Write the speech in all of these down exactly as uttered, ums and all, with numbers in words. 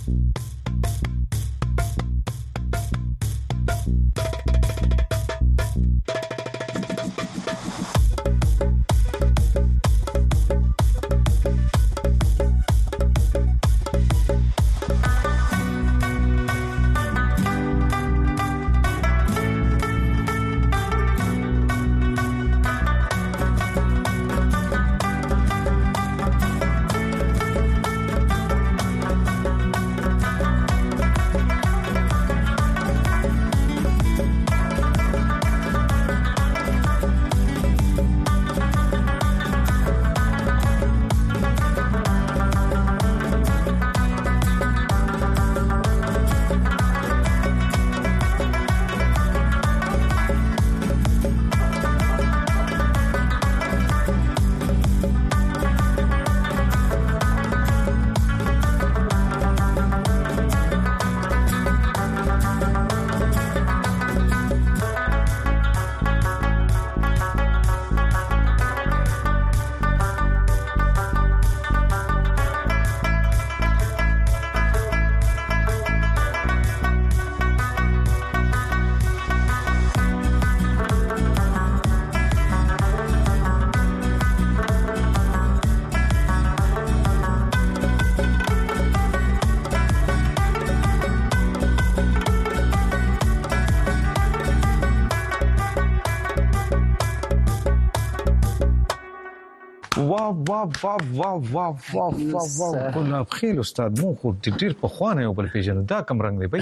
واو واو واو واو واو واو واو واو ګلاب خیل استاد مو خو ډیر په خوانه یو بل پیژنو دا کم رنگ دی بای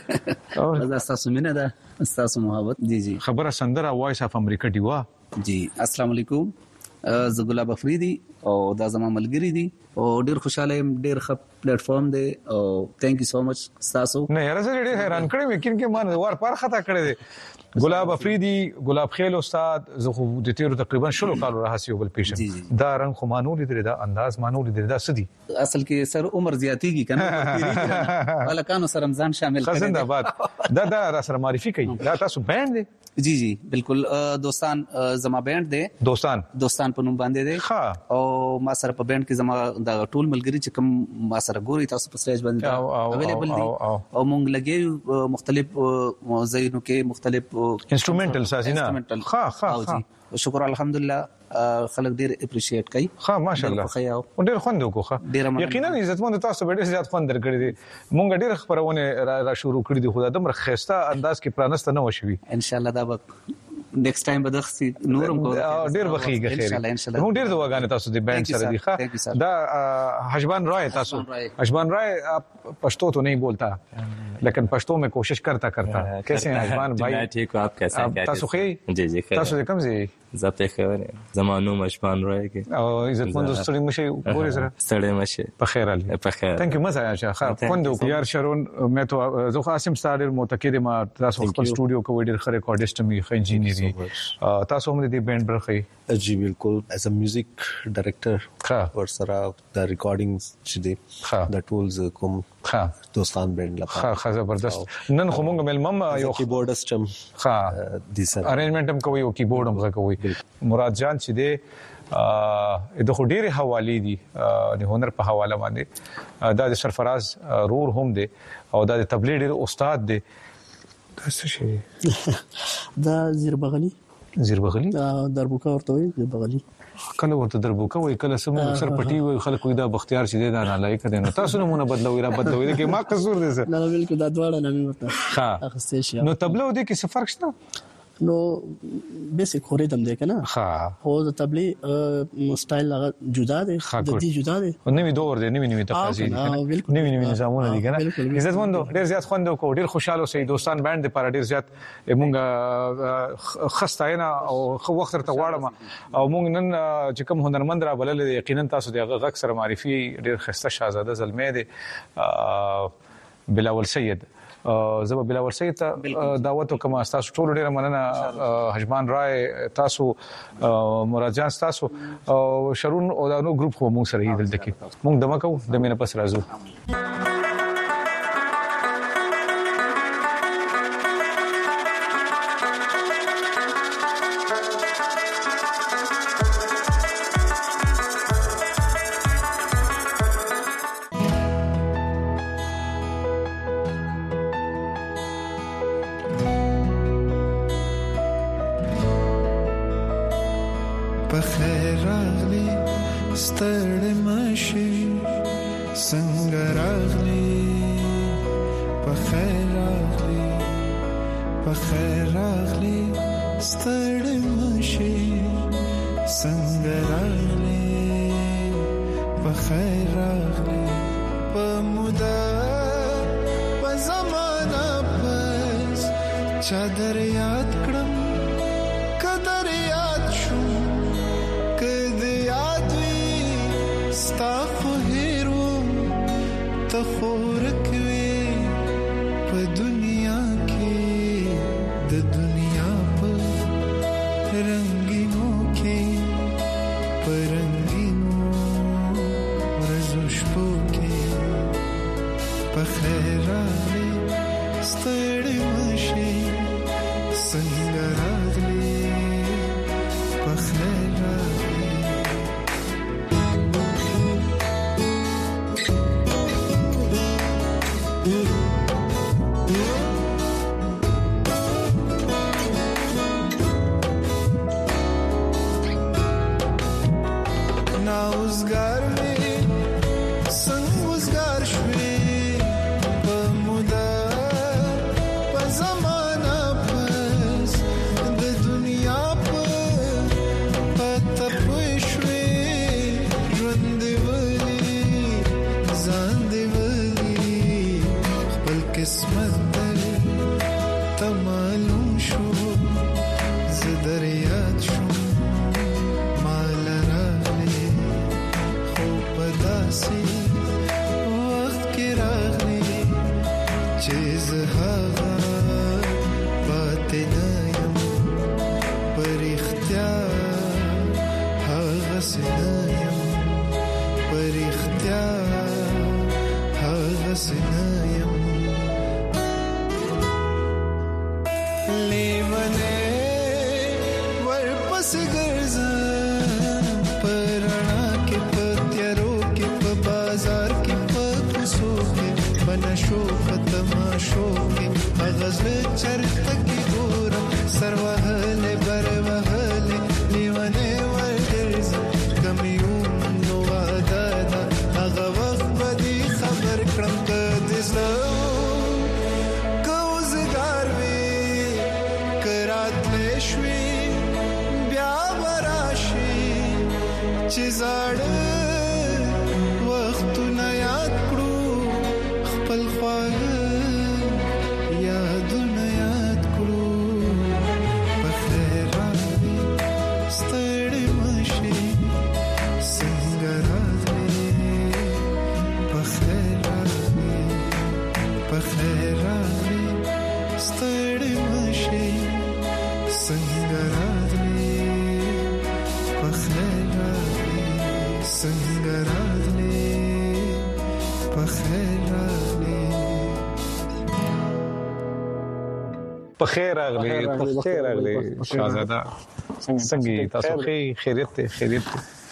دا تاسو مینه ده تاسو محبت دي جی خبره سندره وایس اف امریکا دیوا جی السلام علیکم زه ګلاب افریدي او دا زما ملګری دي او ډیر خوشاله يم ډیر ښه پلیټ فارم دی او ثانک یو سو مچ تاسو نه یاره زه ډیر حیران کړم یقین کې مان ور پر خطا کړی دی ګلاب افریدي ګلاب خیل استاد زه خو د تیرو تقریبا شلو کالو راهسي یو بل پیشن دا رنگ خو مانو لیدل دا انداز مانو لیدل دا سدي اصل کې سر عمر زیاتیږي کنه ولکانو سر رمضان شامل کړي خزنده باد دا دا را سره معرفي کوي دا تاسو بند دی جی جی بالکل دوستان زما بند دی دوستان دوستان په نوم باندې دی او ما سره په بند کې زما د ټول ملګری چې کوم ما سره ګوري تاسو په سټیج باندې اویلیبل دي او مونږ لګي مختلف موضوعونو کې مختلف انسټرومنټل سازینا ها ها شکر الحمدلله خلک ډیر اپریشیټ کوي ها ماشاءالله ډیر خوند وکړه یقینا عزتمن تاسو ډیر زیات خوند درکړي دي مونږ ډیر خبرونه را شروع کړې دي خو دا د مرخصتا انداز کې پرانسته نه وشوي ان شاء الله دا به نیکسټ ټایم به دخسي نورم کو ډیر بخیږي خیر نو ډیر دواګانې تاسو د بینډ سره دی ښه دا حشبان رائے تاسو حشبان رائے پشتو تو نہیں بولتا لیکن پشتو میں کوشش کرتا کرتا کیسے ہیں حشبان بھائی میں ٹھیک ہوں آپ کیسے ہیں تاسو خیر جی جی خیر تاسو کوم زی زه په خیر زمانو مشبان رائے کې او عزتمن ستړي مشه ګوري سره ستړي مشه په خیر علي په خیر ثانک یو مزه یا خیر خوند وکړ یار شرون مې تو زه قاسم ستاره متقید ما تاسو خپل سټوډیو کې ډیر خره ریکارډیسټ می خو انجینری تاسو هم د بینډ برخه جی بالکل ایز ا میوزیک ډایریکټر ور سره د ریکارډینګز چې دی د ټولز کوم ها دوستان بینډ لپاره ها زبردست نن خو مونږ ملمم یو کیبورډست هم ها دي سره ارینجمنت هم کوي او کیبورډ هم کوي مراد جان چې دی ا د خډيري حواله دي د هنر په حواله باندې دا د سرفراز رور هم دی او دا د تبلیغ ډیر استاد دی تاسو شي دا زیر بغلی زیر بغلی دربوکا ورته وي زیر بغلی کله ورته دربوکا وي کله سم اکثر پټي وي خلک دا بختیار شي دا نه لایق دي نو تاسو نمونه بدلوي را بدلوي کې ما قصور دي سر نه بالکل دا دواړه نه ورته ها اخستې شي نو تبلو دي کې څه فرق شته نو بیسیک خوریدم دی کنه ها هو د تبلیغ سټایل هغه جدا دی د دې جدا دی نوې دور دی نوې نوې تقاضې دي کنه نوې نوې نظامونه دي کنه عزت مند ډیر زیات خوند کو ډیر خوشاله سي دوستان باندې پر ډیر زیات مونږه خستاینا او خو وخت ته واړم او مونږ نن چې کوم هنرمند را بلل یقینا تاسو دغه غک سره معرفي ډیر خسته شاهزاده زلمه دي بلاول سید زه به بلاول سید دعوت کوم تاسو ټول ډیر مننه حشبان رائے تاسو مراد جان تاسو شرون او دا نو ګروپ خو مونږ سره یې دلته کې مونږ دمه کوو د مینه پس راځو بخیر راغلی ستړی مشي څنګه راغلی بخیر راغلی بخیر راغلی ستړی مشي څنګه راغلی بخیر راغلی په مودا په زمانہ پس چادر یاد کړم قدر یاد شو کده یاد وی ستا خو هیرو ته خورک وی په دنیا کې د دنیا په رنگینو کې په رنگینو ورځو شپو کې په خیر راغلی ستړی مشي څنګه راغلی په خیر راغلی ناوزګار مې څنګه وزګار شوې په مودا په زمانہ پس د دنیا په پته پوه شوې ژوند دی ولي ځان دی ولي خپل قسمت دی ته معلوم شو زه در یاد شوم وقت کې راغلی چې زه هغه پاتې نه یم پر اختیا هغسې نه یم پر اختیا هغسې نه یم لیونی ورپسې ګرځم پر رڼا کې په تیارو بازار کې په کوڅو کې بنشو فتماشو کې غزل چرته کې ګورم سر وهله بر وهله لیونه ورګرز کم یو نو واده دا هغه وخت بدی خبر کړم کده زو کوزګار وی کرات لښوی بیا وراشي چې زړه وختونه یاد کړو خپل خواږه یادونه یاد کړو په خیر راغلی ستړی مشي څنګه راغلی په خیر راغلی په خیر راغلی ستړی مشي څنګه راغلی په خیر راغلی څنګه راغلی په خیر راغلی په خیر راغلی په خیر راغلی شاهزاده څنګه تاسو خیریت ته خیریت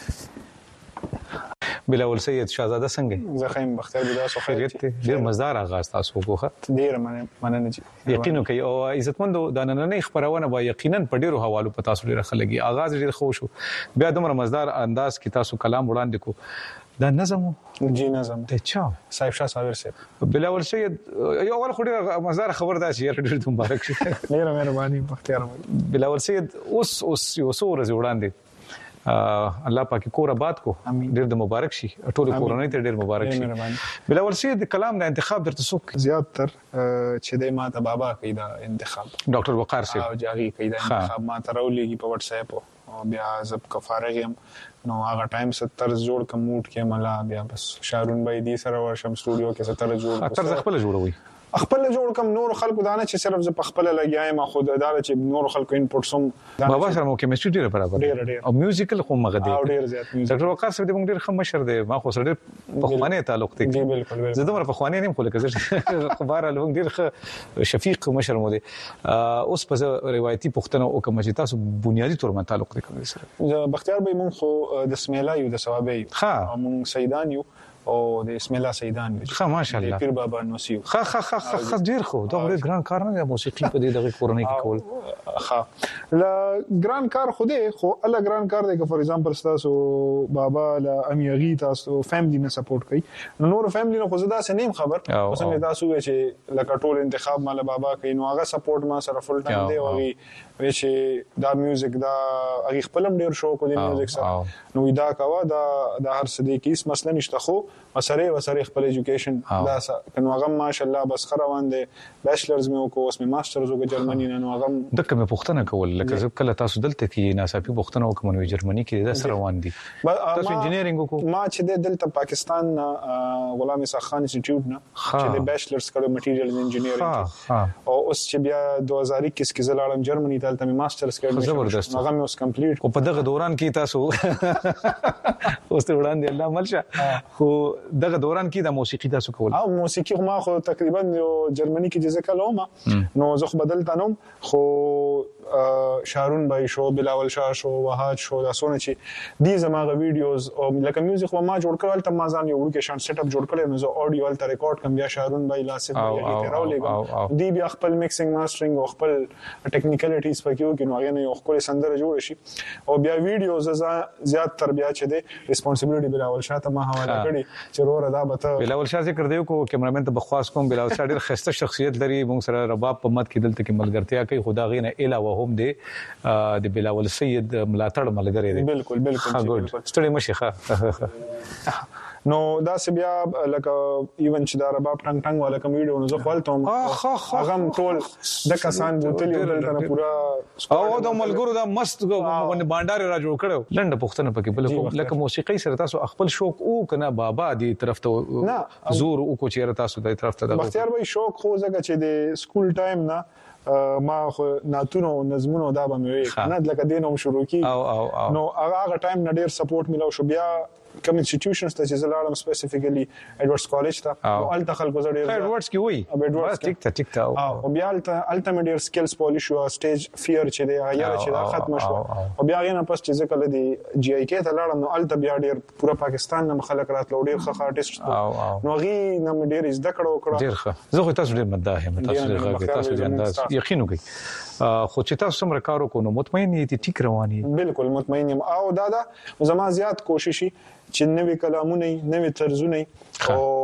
بلاول سید شاهزاده څنګه زه خیم بختیار بلا سو خیریت ډیر مزدار آغاز تاسو وکړه ډیر مننه یقینو کوي او عزتمند د نننې خبرونه با یقینا په ډیرو حوالو په تاسو ډیر خلګي آغاز ډیر خوش بیا دومره مزدار انداز کې تاسو کلام وړاندې کو دا نظم جی نظم ته چا صاحب شاه صابر صاحب بلاول سید یو اول خو ډیر مزدار خبر دا چې ډیر مبارک شه ډیر مهرباني بختیار بلاول سید اوس اوس یو سور وړاندې الله پاک کور آباد کو ډیر د مبارک شي ټول کورونی ته ډیر مبارک شي بلاول سید کلام د انتخاب درته څوک زیات تر چې د ماته بابا کیدا انتخاب ډاکټر وقار صاحب او جاغي کیدا انتخاب ما ترولېږي په واتس اپ او بیا زب کفارغم نو هغه ټایم ستر جوړ کموټ کې ملا بیا بس شارون بای دي سره ورشم سټوډیو کې ستر جوړ اکثر خپل جوړوي خپل جوړ کم نور خلکو دانه چې صرف ز په خپل لګیایم خود اداره چې نور خلکو انپوټ سم بابا سره مو کیمستري ډیره برابر او میوزیکل خو مغه دی او ډیر زیات ډاکټر وقار صاحب د موږ ډیر خمه شر دی ما خو سره په خوانه تعلق دی جی بالکل زه دومره په خوانه نیم خو لکه زه خبر له ډیر شفیق مشر مو دی اوس په روایتي پښتنو او کوم چې تاسو بنیادی تور ما تعلق دی کوم سره بختیار به مونږ خو د سمیلا یو د ثوابي ها مونږ سیدان یو او د اسم الله سیدان وی ها ماشاءالله پیر بابا نوسیو ها ها ها ها ډیر خو دا ډیر ګران کار نه دی موسیقي په دې دغه کورنۍ کې کول ها لا ګران کار خو دې خو الله ګران کار دی که فور ایگزامپل تاسو بابا لا امیغي تاسو فیملی نه سپورټ کوي نور فیملی نه خو زدا سه نیم خبر اوس نه تاسو چې لکه ټول انتخاب مال بابا کوي نو هغه سپورټ ما سره فل ټایم دی او وی چې دا میوزیک دا هغه خپلم ډیر شوق دی میوزیک سره نو دا کاوه دا د هر څه دی کیس مسله نشته خو مسره وسره خپل ایجوکیشن دا کنو هغه ماشاءالله بس خروان دي بیچلرز مې وکړو اوس مې ماسترز وکړ جرمني نه نو هغه د کومه پښتنه کول لکه کله تاسو دلته کې ناڅاپي پښتنه وکم نو جرمني کې د سره روان دي تاسو انجینیرینګ وکړو ما چې دلته پاکستان غلام اسحاق خان انسټیټیوټ نه چې د بیچلرز کړو مټیریل انجینیرینګ او اوس چې بیا دو هزار اکیس کې زلاړم جرمني دلته مې ماسترز کړو زبردست هغه مې اوس کمپلیټ او په دغه دوران کې تاسو اوس ته وړاندې الله ملشه خو دغه دوران کې د موسیقي تاسو کول او موسیقي خو ما خو تقریبا یو جرمني کې جزه کلمه نو زه خو بدلته نوم خو شارون بای شو بلاول شاه شو وحاد شو دا سونه چې دي زماغه ویډیوز او لکه میوزیک ما جوړ کړل ته ما ځان یو ورکه شان سیټ اپ جوړ کړل نو زه اډیو ال ریکارډ کوم بیا شارون بای لاسه بیا راولېګم دی بیا خپل میکسینګ ماسترینګ او خپل ټیکنیکلیټیز پکې وکړو نو هغه یو خپل سندره جوړ شي او بیا ویډیوز زیات تر بیا چې دی ریسپانسیبিলিټي بلاول شاه ته ما حواله کړی چې ورور ادا بته بلاول شاه ذکر دیو کو کیمرامین ته بخواس کوم بلاول شاه ډیر خسته شخصیت لري موږ سره رباب په مت کې دلته کې ملګرتیا کوي خدا غینه اله هم دی د بلاول سید ملاتړ ملګری دی بالکل بالکل ستړي مشي ښه نو دا سی بیا لکه ایون چې دا رباب ټنګ ټنګ والا کوم ویډیو نو زه خپلتم هغه ټول د کسان بوتل یو دلته پورا او د ملګرو دا مست باندې بانډار را جوړ کړو لنډه پښتنه پکې بل لکه موسیقي سره تاسو خپل شوق او کنه بابا دی طرف ته زور او کو چیرې تاسو د طرف ته بختیار وای شوق خو زګه چې د سکول ټایم نه ما خو ناتونو نظمونو دا به مې نه لکه دینوم شروع کی نو هغه ټایم نه ډیر سپورټ ملو شو بیا کوم انسټیټیوشنز ته چې زلاړم سپیسیفیکلی ایډورډز کالج ته او ال تخل گزارې ایډورډز کې وای بس ټیک ته ټیک ته او بیا ال الټیمیټ سکلز پالیش او سټیج فیر چې دی هغه چې دا ختم شو او بیا غینه پس چې ځکه لدی جی آی کې ته لاړم نو ال ته بیا ډیر پورا پاکستان نه خلک راتلو ډیر ښه آرټیست نو غي نه ډیر زده کړو کړو ډیر ښه زه خو تاسو ډیر مداح یم تاسو غږ تاسو انداز یقین وکړئ خو چې تاسو سم کارو کو نو مطمئن یې ټیک رواني بالکل مطمئن یم او دا دا زما زیات کوشش چې نوې کلامونه نوې طرزونه او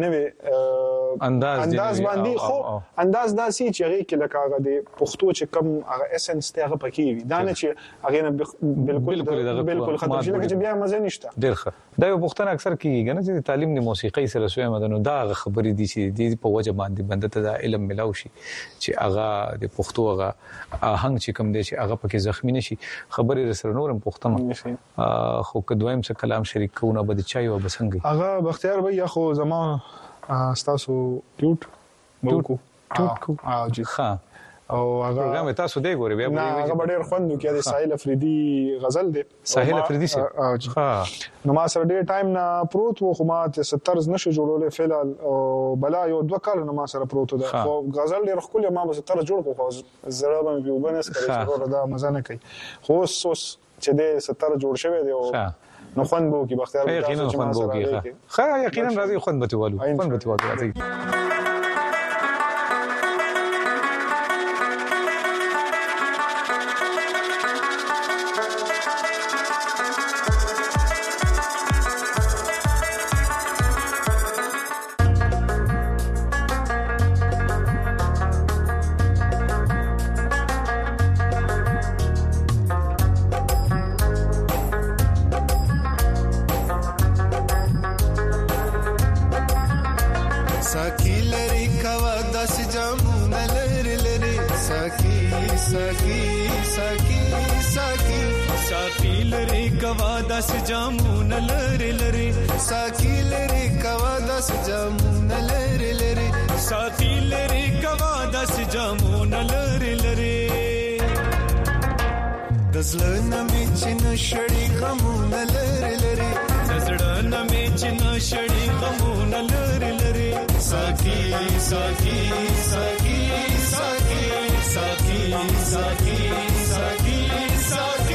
نوې انداز انداز باندې خو انداز داسي چې هغه کې لکه هغه د پښتو چې کم هغه اسنس ته هغه پکې وي دا نه چې هغه نه بالکل بالکل ختم شي لکه چې بیا مزه نشته ډیر ښه دا یو پښتنه اکثر کیږي نه چې تعلیم د موسیقي سره سوی مدنو دا خبرې دي چې د په وجه باندې بنده ته دا علم ملاو شي چې هغه د پښتو هغه آهنګ چې کم دي چې هغه پکې زخمی نشي خبرې سره نورم پښتنه خو کدویم څه کلام شریک کوونه بده چای او بسنګي هغه بختیار بھائی خو زما تاسو ټوټ ټوټ ټوټ کو او جی ها او هغه پروګرام تاسو دی ګوري بیا هغه ډېر خوند کې د ساحل افریدي غزل دی ساحل افریدي سي ها نو ما سره ډېر ټایم نه پروت و خو ما ته ستر نشو جوړولې فعل او بلا یو دوه کال نو ما سره پروت ده خو غزل ډېر خپل ما به ستر جوړ خو زړه به په وبنس کړی چې دا مزه نه کوي خو اوس چې د ستر جوړ شوی دی او نو خوند بو کی بختیار یقینا خوند بو کی ښه یقینا راځي خوند بته والو خوند بته والو راځي زړه مې چې نشړې غمونه لری لری زړه مې چې نشړې غمونه لری لری ساقي ساقي ساقي ساقي ساقي ساقي ساقي ساقي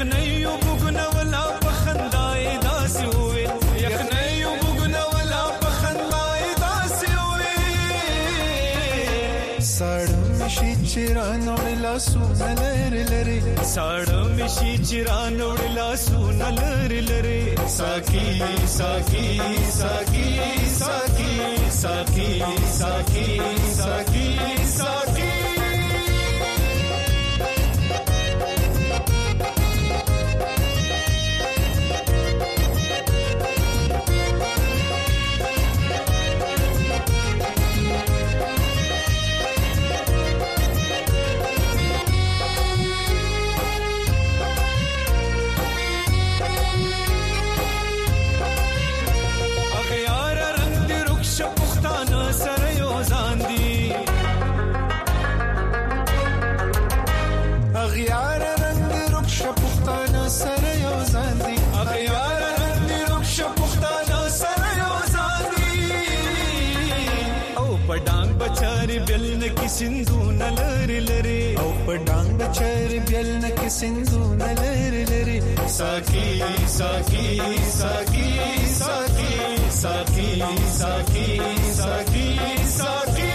یخنیو بګونه ولا پخندای داسې وې یخنیو بګونه ولا پخندای داسې وې ساړه مشي چیران وړلا سونه لری لری ساړه مشي چیران وړلا سونه لری لری ساکی ساکی ساکی ساکی ساکی ساکی ساکی ساکی सिंधु नलरी लरी او पडांग बचर बियल न के सिंधु नलरी लरी साकी साकी साकी साकी साकी साकी साकी साकी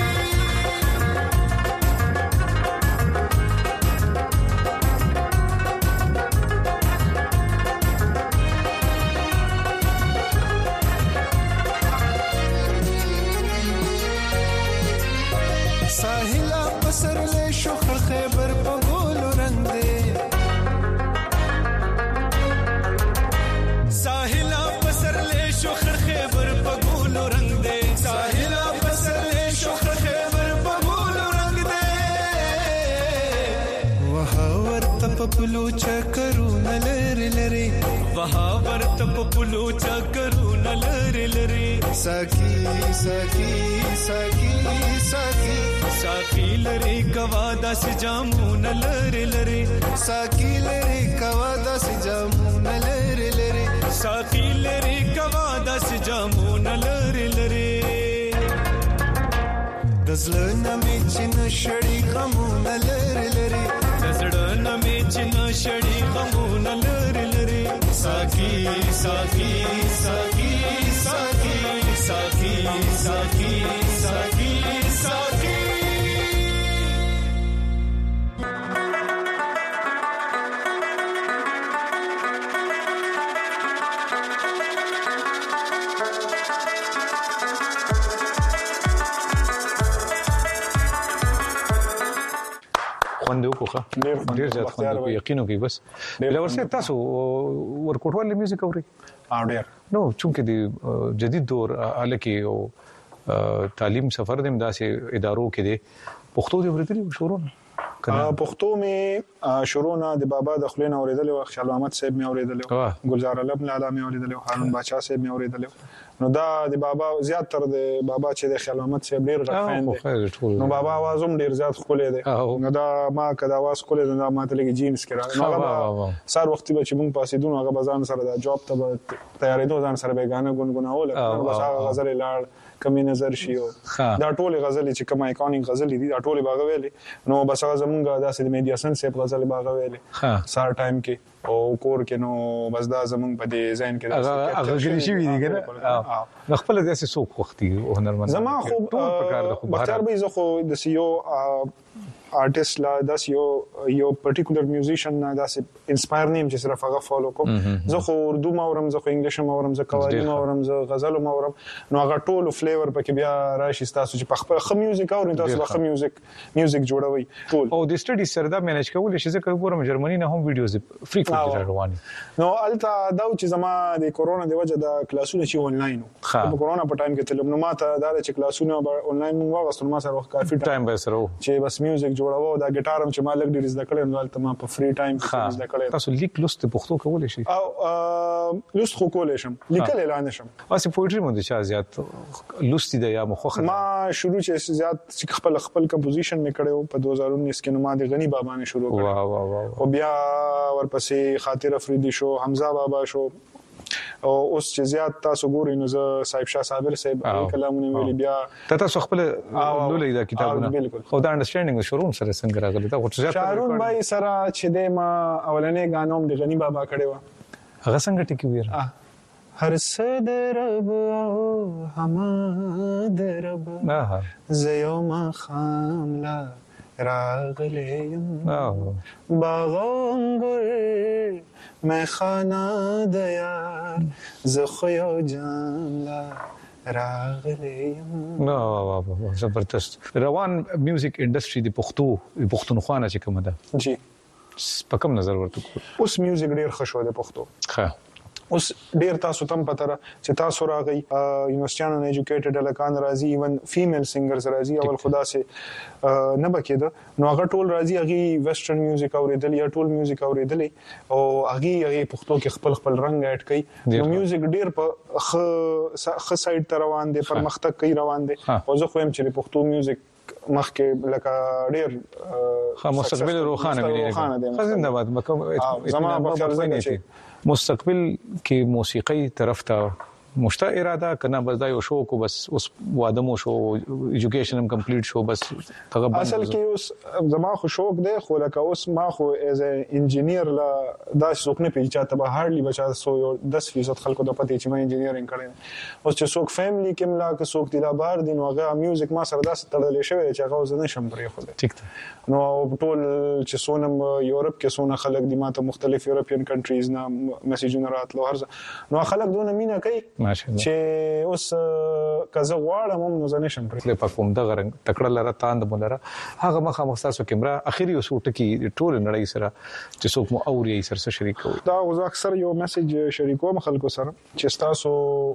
साहिला पसरले शोख खैबर पगोलो रंग दे साहिला पसरले शोख खैबर पगोलो रंग दे साहिला पसरले शोख खैबर पगोलो रंग दे वहा वर्त पपलू चकरू नलरी लरी वहा वर्त पपलू चकरू नलरी लरी साकी साकी साकी साकी साकी लरी कवादा से जामुन लरी लरी साकी लरी कवादा से जामुन लरी लरी साकी लरी कवादा से जामुन लरी लरी दजलना में चिन शड़ी गमुन लरी लरी दजलना में चिन शड़ी गमुन लरी लरी साकी साकी साकी साकी साकी साकी साकी साकी خوندو کوخه ډیر زیات خوندو کو یقینو کې بس لور سه تاسو ورکوټوال میوزیک اوري اوري نو چونکه دی جدید دور الکی او تعلیم سفر دیم داسې ادارو کې دی پښتو دی ورته شروع پښتو می شروع نه د بابا د خلینو اوریدل او خیال احمد صاحب می اوریدل ګلزار علم لاله می اوریدل هارون بادشاہ صاحب می اوریدل نو دا د بابا زیات تر د بابا چې د خیال احمد صاحب ډیر غفین دي نو بابا आवाज هم ډیر زیات خولې دي نو دا ما کدا आवाज خولې دا ماته لګي جیمز کړه نو هغه سار وخت به چې مونږ پاسې دونه هغه بزان سره دا جاب ته تیارې دوه ځان سره به غانه ګونګوناول بس هغه غزل لاړ کمی نظر شیو دا ټول غزل چې کوم ایکونیک غزل دي دا ټول باغ ویلي نو بس هغه زمونږ داسې د میډیا سن سیب غزل باغ ویلي سار ټایم کې او کور کې نو بس دا زمونږ په دې ځین کې هغه غلی شي وی دي کنه خپل داسې سوق وختي هنرمند زما خو بختیار به زه خو د سیو آرټیست لا داس یو یو پرټیکولر میوزیشن نه داس انسپایر نیم چې صرف هغه فالو کوم زه خو اردو ما اورم زه خو انګلیش ما اورم زه قوالی ما اورم زه غزل ما اورم نو هغه ټول فلیور پکې بیا راشي تاسو چې په خپل خ میوزیک اورئ تاسو خ میوزیک میوزیک جوړوي ټول او د سټډي سره دا مینج کول شي ځکه ګورم جرمني نه هم ویډیوز فریکوئنټلی رواني نو الته دا چې زما د کورونا د وجه د کلاسونه چې آنلاین په کورونا په ټایم کې تلم نو ماته دا چې کلاسونه آنلاین مو واغستل ما سره کافي ټایم به سره چې بس میوزیک جوړاو دا ګټار هم چې ما لګ ډیر زده کړم نو الته ما په فری ټایم کې زده کړم تاسو لیک لوست پښتو کولای شئ او لوست خو کولای شم لیکل اعلان شم واسه پوئټری مونږ چې زیات لوست دی یا مخخه ما شروع چې زیات خپل خپل کمپوزیشن مې کړو په دو هزار انیس کې نو ما د غنی بابا نه شروع کړو واه واه واه او بیا ورپسې خاطر افریدی شو حمزه بابا شو او اوس چې زیات تاسو ګورئ نو زه صاحب شاه صابر صاحب کلامونه ویلي بیا تاسو خپل لولې دا کتابونه خو دا انډرستانډینګ شروع سره څنګه راغلی دا خو زیات شارون بای سره چې د ما اولنې غانوم د غنی بابا کړي و هغه څنګه ټکی ویر هر صد رب او حمد رب زيو ما خاملا راغلیم باغنگر میخانه دیار زخیو جاملا راغلیم وا وا وا زبردست روان میوزیک انډستری د پښتو د پښتونخوا نه چې کومه ده جی په کوم نظر ورته اوس میوزیک ډیر خوشو ده پښتو ښه اوس ډیر تاسو تم پته را چې تاسو راغی یونیورسيټانو نه ایجوکیټډ الکان راځي ایون فیمیل سنگرز راځي اول خدا سي نه بکیده نو هغه ټول راځي هغه ویسټرن میوزیک اوریدل یا ټول میوزیک اوریدل او هغه هغه پښتو کې خپل خپل رنگ اډ کوي نو میوزیک ډیر په خ خ سایډ ته روان دي پرمختګ کوي روان دي او زه خو هم چې پښتو میوزیک مخکې لکه ډیر خو مستقبل روخانه ویلي خزنده باد مکه زما په خپل ځای مستقبل کې موسیقي طرف ته مشته اراده کنه بس دا یو شو کو بس اوس واده مو شو ایجوکیشن هم کمپلیټ شو بس هغه اصل کې اوس زما خو شوق دی خو لکه اوس ما خو ایز ا انجینیر لا دا څوک نه پیچا ته به هارلی بچا سو یو دس فیصد خلکو د پته چې ما انجینیرینګ کړی اوس چې څوک فیملی کې ملا که څوک دی لا بار دین هغه میوزیک ما سره داس تړلې شوی چې هغه زنه شم پرې خو ټیک ده نو ټول چې سونم یورپ کې سونه خلک دی ماته مختلف یورپین کنټریز نه میسیجونه راتلو هرڅه نو خلک دونه مینا کوي ماشاءالله چې اوس کزه غواړم هم نو زنه شم پرې په کوم د غرنګ تکړه لره تاند مولره هغه مخه مخصصو کیمرا اخیری اوس ټکی ټول نړۍ سره چې څوک مو اوري سره شریک کوي دا اوس اکثر یو میسج شریکوم خلکو سره چې تاسو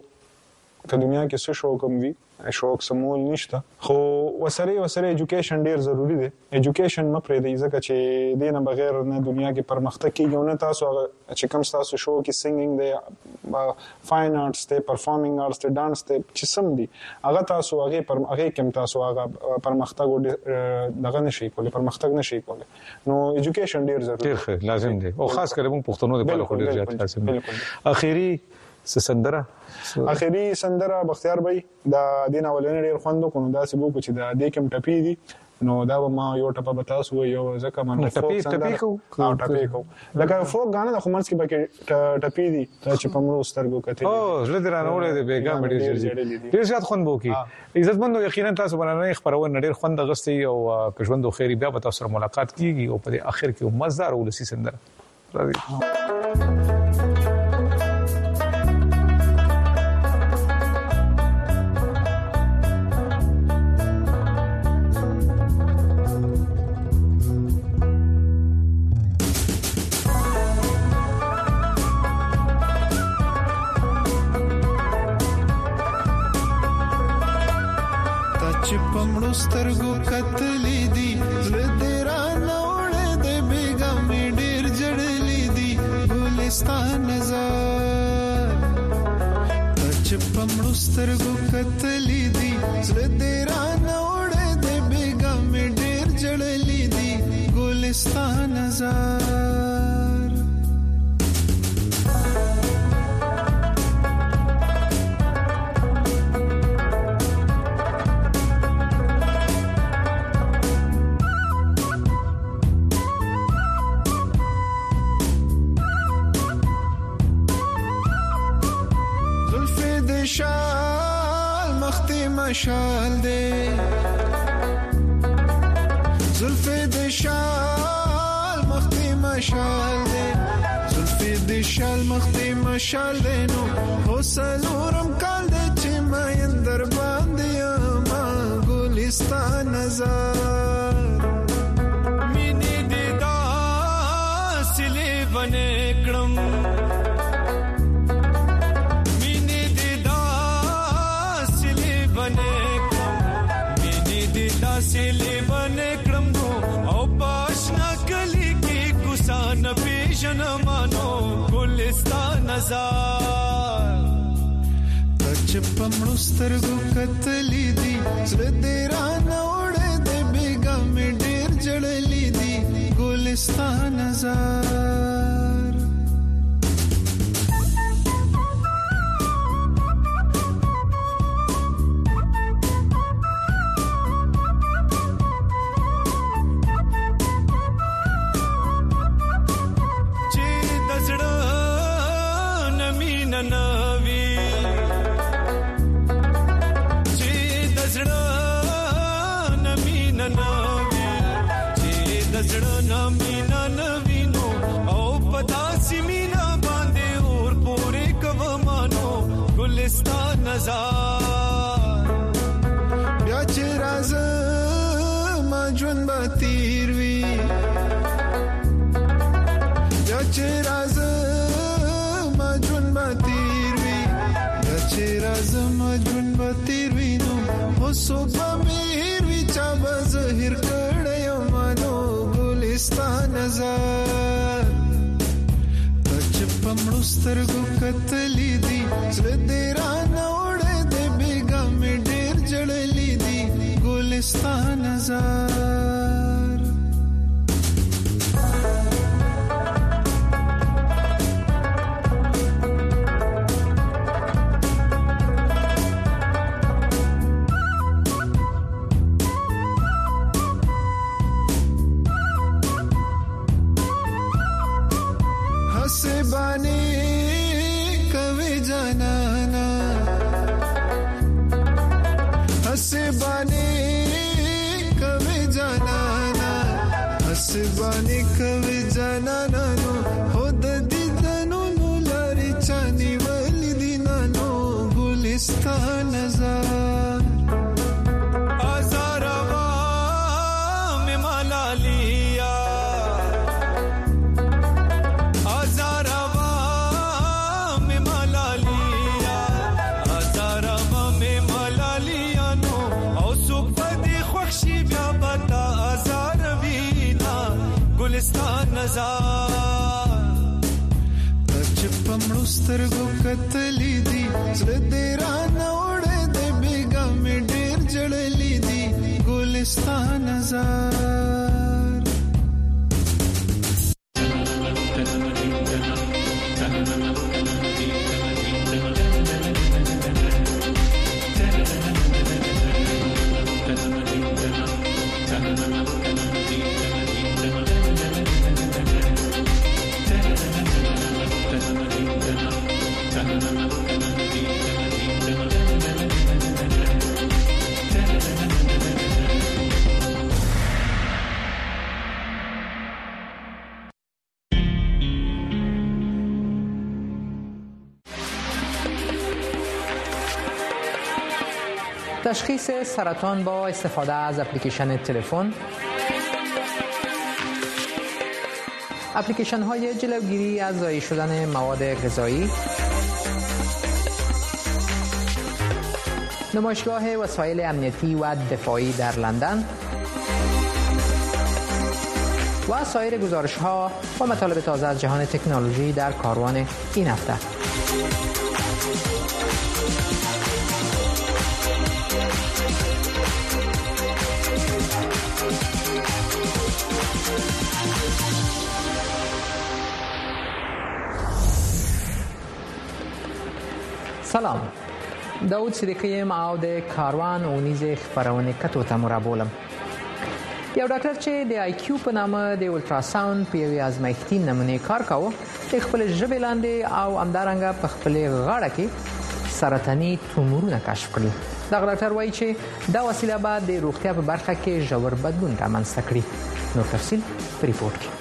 په دنیا کې څه شو کوم وی شوق سمول نشته خو وسره وسره ایجوکیشن ډیر ضروری دی ایجوکیشن م پرې دی ځکه چې دینه بغیر نه دنیا کې پرمختګ کیږي نه تاسو چې کوم تاسو شو کې سنگینګ دی فاین آرټس ته پرفارمینګ آرټس ته ډانس ته چې سم دی هغه تاسو هغه پر هغه کوم تاسو هغه پرمختګ دغه نشي کولای پرمختګ نشي کولای نو ایجوکیشن ډیر ضروری ډیر لازم دی او خاص کر موږ پښتنو د په ډیر زیات لازم دی اخیری سندره اخیری سندره بختیار بھائی دا دین اولنې ډیر خوندو کو نو دا سی بو کو چې دا د کوم ټپی دي نو دا ما یو ټپه بتاسو یو ځکه من ټپی ټپی کو او ټپی کو لکه فوک غانه د خمرس کې بکې ټپی دي چې په مړو سترګو کته او زړه درانه وړي د بیګا مډي ډیر زیات خوند بو کی عزت مند یقینا تاسو باندې خبرونه ډیر خوند غستي او پښوند خو بیا به تاسو سره ملاقات کیږي او په اخر کې مزدار ولسی سندره راځي سترګو کتلې دي زړه نوړې د بیګا مې ډېر جړلې دي ګلستان نظر تچ پمړو سترګو کتلې دي زړه نوړې د بیګا مې ډېر جړلې دي ګلستان نظر مشال دے زلفے دے شال مختی مشال دے زلفے دے شال مختی مشال دے نو ہو سلورم کال دے چی مایندر باندیا ما گلستان نظر مینی دے دا سلی بنے کرم سلی بنے کرم دو او پاشنا کلی کی کسان پیشن مانو گلستان نظار تچ پمڑو سترگو کتلی دی زر دیران اوڑے دے بیگا میں ڈیر جڑلی دی گلستان نظار نظر بیا چې راځه ما ژوند به تیر وي بیا چې راځه ما ژوند به تیر وي بیا چې راځه ما ژوند به تیر وي نو اوسو به مې وي چا به زهر کړی یم نو ګلستان نظر پمړو سترګو کتلې دي زړه دې رانه وړې دې بیګا مې ډېر جړلې دي ګلستان نظر हसबानी कवि जनाना हसबानी कवि जनाना हसबानी कवि जनाना नो खुद दीदनो नो लारी चानी वाली दीनानो गुलिस्तान नज़र आज़ारवा में मलालिया ګلستان نظر چې پمړو سترګو کتلې دي زړه دې رانه وړې دې بیګا مې ډېر جړلې دي ګلستان نظر تشخیص سرطان با استفاده از اپلیکیشن تلفن، اپلیکیشن های جلوگیری از ضایع شدن مواد غذایی، نمایشگاه وسایل امنیتی و دفاعی در لندن و سایر گزارش ها و مطالب تازه از جهان تکنولوژی در کاروان این هفته. سلام، داود صدیقی یم او د کاروان اونیزې خپرونې کتو ته مرابولم. یو ډاکټر چې د آی کیو په نامه د الټراساوند په یوې ازمایښتي نمونې کار کاوه د خپل ژبې لاندې او همدارنګه په خپلې غاړه کې سرطاني تومورونه کشف کړل. دغه ډاکټر وایي چې دا وسیله به د روغتیا په برخه کې ژور بدلون رامنځته کړي. نور تفصیل په ریپورت کې.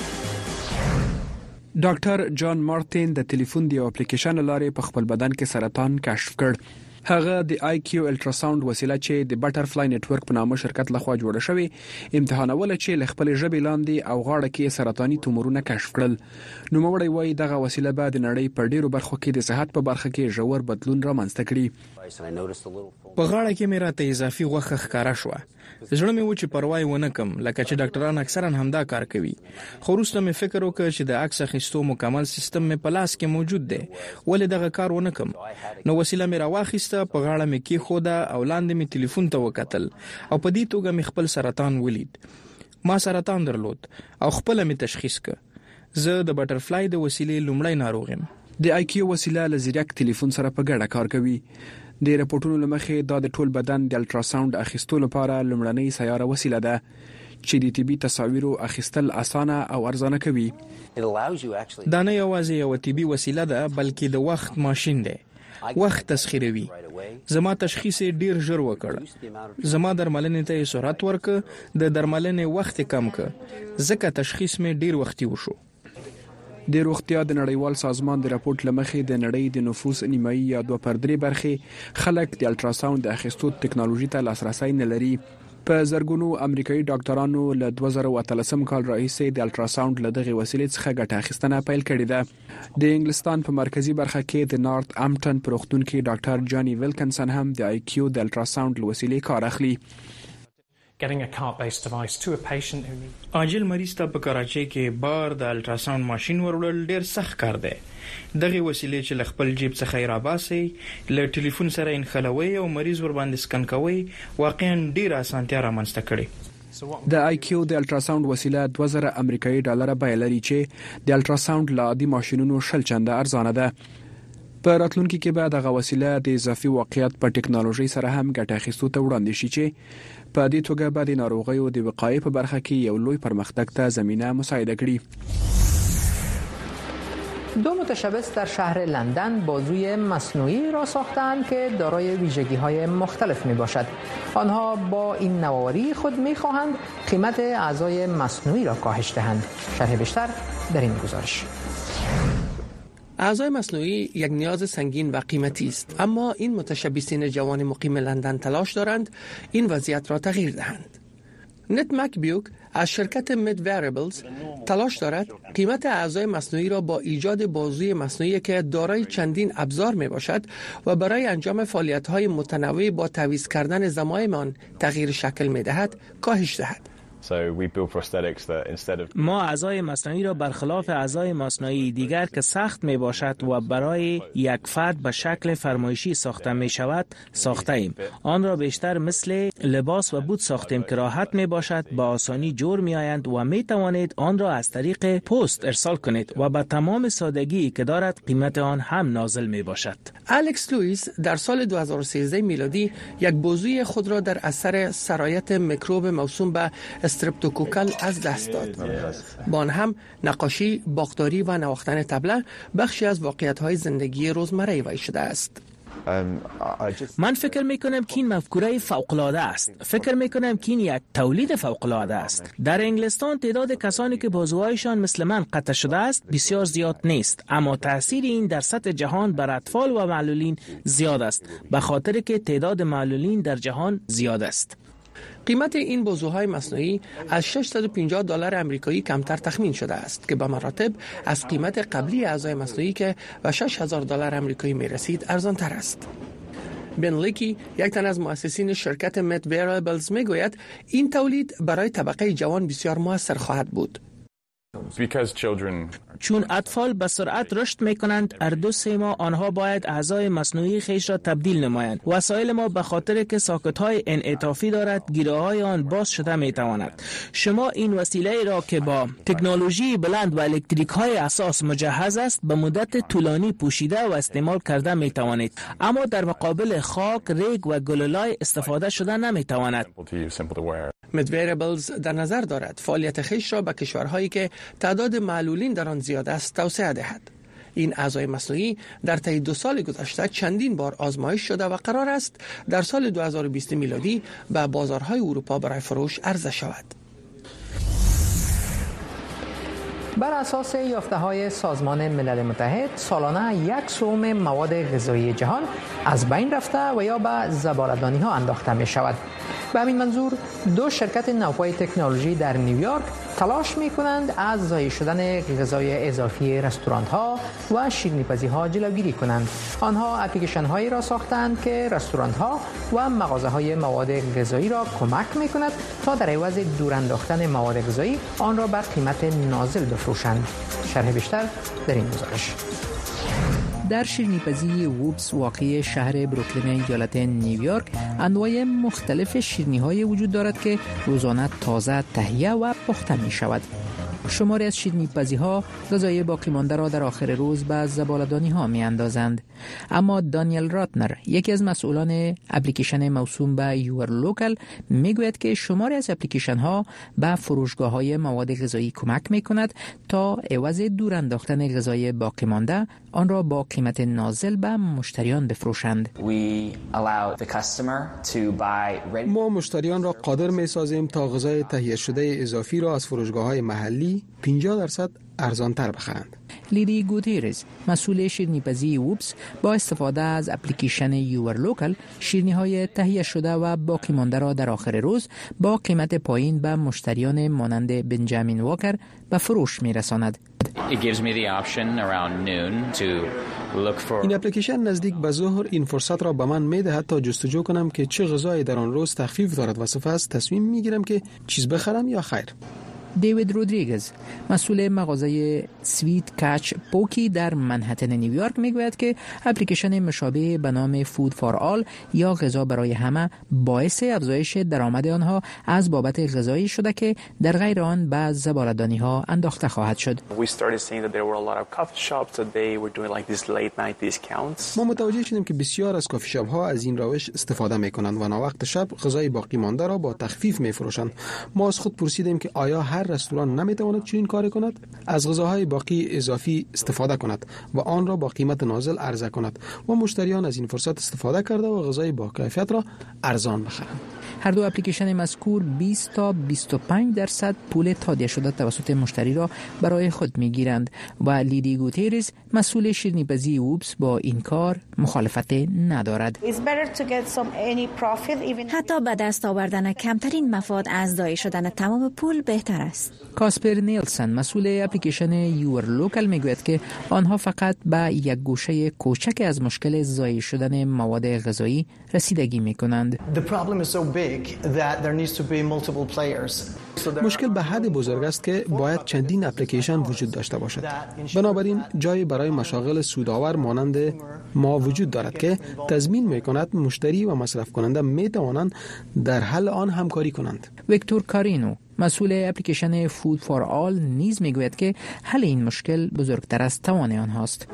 ډاکټر جان مارتین د ټلیفون دی اپلیکیشن لارې په خپل بدن کې سرطان کشف کړ. هغه د آی کیو الټراساوند وسیله چې د بټرفلای نتورک په نامه شرکت لخوا جوړه شوې امتحانول چې ل خپل ژبې لاندې او غاړه کې سرطاني تومورونه کشف کړل. نو موړی وایي دغه وسیله به د نړۍ په ډیرو برخو کې د صحت په برخه کې ژور بدلون رامنځته کړي. په غاړه کې مې راته اضافي غوښه ښکارا شوه. زړه مې و چې پروايي ونه کم لکه چې ډاکټران اکثرا همدا کار کوي. خو وروسته مې فکر وکړ چې د عکس اخیستو مکمل سیستم مې په لاس کې موجود دی، ولې دغه کار ونه کم. نو وسیله مې راواخیسته، په غاړه مې کېښوده او لاندې مې ټلیفون ته وکتل او په دې توګه مې خپل سرطان ولید. ما سرطان درلود او خپل مې تشخیص کړ. زه د بټرفلای د وسیلې لومړی ناروغ یم. د آی کیو وسیله له زیرک ټلیفون سره په ګډه کار کوي. د راپورټونو لمخې دا د ټول بدن د الټراساوند اخیستو لپاره لومړنۍ سیاره وسیله ده چې د طبي تصاویرو اخیستل اسانه او ارزانه کوي. دا نه یوازې یو طبي وسیله ده بلکې د وخت ماشين دی. وخت تسخیروي. زما تشخیص ډیر ژر وکړ. زما درملنې ته سرعت ورک، د درملنې وخت کم ک، ځکه تشخیص مې ډیر وختي وشو. د روغتیا د نړیوال سازمان د راپورټ لمخې د نړۍ د نفوس نیمایي یا دوه پر درې برخې خلک د الټراساوند د اخیستو ټکنالوژي ته لاسرسي نه لري. په زرګونو امریکایي ډاکټرانو له دوه زره اتلسم کال راهیسې د الټراساوند له دغه وسیلې څخه ګټه اخیستنه پیل کړې ده. د انګلستان په مرکزی برخه کې د نارت امپټن په روغتون کې ډاکټر جاني ویلکنسن هم د آی کیو د الټراساوند له وسیلې کار اخلي. عاجل مریض ته په کراچۍ کې بار د الټراساوند ماشين ورول ډیر سخت کار دی. دغه وسیلې چې خپل جیب څخه یې راباسي له ټلیفون سره انخلوي او مریض ور باندې سکن کوي واقعا ډیر اسانتیا رامنځته کړي. د آی کیو د الټراساوند وسیله دوه زره امریکایي ډالر بیه لري چې د الټراساوند له عادي ماشينونو شل چنده ارزانه ده. په راتلونکي کې به دغه وسیله د اضافي واقعیت په ټکنالوژي سره هم ګټه اخیستو ته وړاندې شي چې په دې توګه به د ناروغیو د وقایې په برخه کې یو لوی پرمختګ ته زمینه مساعده کړي. دو متشبث در شهر لندن بازوی مصنوعی را ساختند که دارای ویژگی‌های مختلف میباشد. آنها با این نوآوری خود میخواهند قیمت اعضای مصنوعی را کاهش دهند. شرح بیشتر در این گزارش. اعضای مصنوعی یک نیاز سنگین و قیمتی است، اما این متشبثین جوان مقیم لندن تلاش دارند این وضعیت را تغییر دهند. نت مکبیوک از شرکت مد ویریبلز تلاش دارد قیمت اعضای مصنوعی را با ایجاد بازوی مصنوعی که دارای چندین ابزار می باشد و برای انجام فعالیت‌های متنوع با تعویض کردن زمایمان تغییر شکل می دهد کاهش دهد. ما اعضای مصنوعی را برخلاف اعضای مصنوعی دیگر که سخت می باشد و برای یک فرد به شکل فرمایشی ساخته می شود ساخته ایم. آن را بیشتر مثل لباس و بوت ساختیم که راحت می باشد، با آسانی جور می آیند و می توانید آن را از طریق پست ارسال کنید و به تمام سادگی که دارد قیمت آن هم نازل می باشد. الکس لوئیس در سال دو هزار و سیزده میلادی یک بازوی خود را در اثر سرایت میکروب موسوم به استرپتوکوکل از دست داد. با آن هم نقاشی، باغداری و نواختن طبله بخشی از واقعیت‌های زندگی روزمره وی شده است. من فکر میکنم که این مفکوره فوق‌العاده است. فکر میکنم که این یک تولید فوق‌العاده است. در انگلستان تعداد کسانی که بازوهایشان مثل من قطع شده است بسیار زیاد نیست، اما تاثیر این در سطح جهان بر اطفال و معلولین زیاد است، به خاطر که تعداد معلولین در جهان زیاد است. قیمت این بازوهای مصنوعی از ششصد و پنجاه دلار آمریکایی کمتر تخمین شده است که به مراتب از قیمت قبلی اعضای مصنوعی که به شش هزار دلار آمریکایی می رسید ارزان تر است. بن لیکی، یک تن از مؤسسین شرکت مد ویریبلز، می گوید این تولید برای طبقه جوان بسیار موثر خواهد بود. چون اطفال به سرعت رشد می کنند، هر دو سه ماه آنها باید اعضای مصنوعی خیش را تبدیل نمایند. وسایل ما به خاطر که ساکت های انعطافی دارد گیره های آن باز شده می تواند. شما این وسیله را که با تکنولوژی بلند و الکتریک های اساس مجهز است به مدت طولانی پوشیده و استعمال کرده می توانید، اما در مقابل خاک، ریگ و گلولای استفاده شده نمی تواند. مد ویریبلز در نظر دارد فعالیت خیش را به کشورهایی که تعداد معلولین در آن زیاد است توسعه دهد. این اعضای مصنوعی در طی دو سال گذشته چندین بار آزمایش شده و قرار است در سال دو هزار و بیست میلادی به بازارهای اروپا برای فروش عرضه شود. بر اساس یافته‌های سازمان ملل متحد، سالانه یک سوم مواد غذایی جهان از بین رفته و یا به زباله‌دانی‌ها انداخته می‌شود. به همین منظور دو شرکت نوپای تکنولوژی در نیویورک تلاش می‌کنند از ضایع شدن غذای اضافی رستوران‌ها و شیرینی‌پزی‌ها جلوگیری کنند. آنها اپلیکیشن‌هایی را ساختند که رستوران‌ها و مغازه‌های مواد غذایی را کمک می‌کند تا در عوض دور انداختن مواد غذایی آن را بر قیمت نازل بفروشند. شرح بیشتر در این گزارش. در شیرینی‌پزی ووبس واقع شهر بروکلین ایالت نیویورک انواع مختلف شیرینی‌های وجود دارد که روزانه تازه تهیه و پخته می‌شود. شماری از شیرینی‌پزی‌ها غذای باقی مانده را در آخر روز به زباله‌دانی‌ها می‌اندازند. اما دانیل راتنر، یکی از مسئولان اپلیکیشن موسوم به یور لوکال، میگوید که شماری از اپلیکیشن‌ها به فروشگاه‌های مواد غذایی کمک می‌کند تا عوض دور انداختن غذای باقی مانده آن را با قیمت نازل به مشتریان بفروشند. ما مشتریان را قادر می‌سازیم تا غذای تهیه شده اضافی را از فروشگاه‌های محلی پنجاه درصد ارزانتر بخرند. لیدی گوتیرز، مسئول شیرینی‌پزی ووبس، با استفاده از اپلیکیشن یور لوکال شیرینی‌های تهیه شده و باقی مانده را در آخر روز با قیمت پایین به مشتریان مانند بنجامین واکر به فروش می‌رساند. این اپلیکیشن نزدیک به ظهر این فرصت را به من می‌دهد تا جستجو کنم که چه غذایی در آن روز تخفیف دارد و سپس تصمیم می‌گیرم که چیز بخرم یا خیر. دیوید رودریگز، مسئول مغازه سویت کچ پوکی در منهتن نیویورک میگوید که اپلیکیشن مشابه به نام فود فار آل یا غذا برای همه باعث افزایش درآمد آنها از بابت غذایی شده که در غیر آن به زباله‌دانی ها انداخته خواهد شد. ما متوجه شدیم که بسیار از کافی شاپ ها از این روش استفاده میکنند و ناوقت شب غذای باقی مانده را با تخفیف میفروشند. ما از خود پرسیدیم که آیا هر رستوران نمیتواند چنین کاری کند؟ از غذاهای باقی اضافی استفاده کند و آن را با قیمت نازل عرضه کند و مشتریان از این فرصت استفاده کرده و غذای با کیفیت را ارزان بخرند. هر دو اپلیکیشن مذکور بیست تا بیست و پنج درصد پول تادیه شده توسط مشتری را برای خود میگیرند و لیدی گوتیرز، مسئول شیرینی‌پزی ووبس، با این کار مخالفت ندارد. حتی به دست آوردن کمترین مفاد از ضایع شدن تمام پول بهتر است. کاسپر نیلسن، مسئول اپلیکیشن یور لوکال، میگوید که آنها فقط به یک گوشه کوچک از مشکل ضایع شدن مواد غذایی رسیدگی میکنند. مشکل به حد بزرگ است که باید چندین اپلیکیشن وجود داشته باشد. بنابراین جایی برای مشاغل سودآور مانند ما وجود دارد که تضمین میکند مشتری و مصرف کننده میتوانند در حل آن همکاری کنند. ویکتور کارینو، مسئول اپلیکیشن فود فار آل، نیز میگوید که حل این مشکل بزرگتر از توان آنهاست.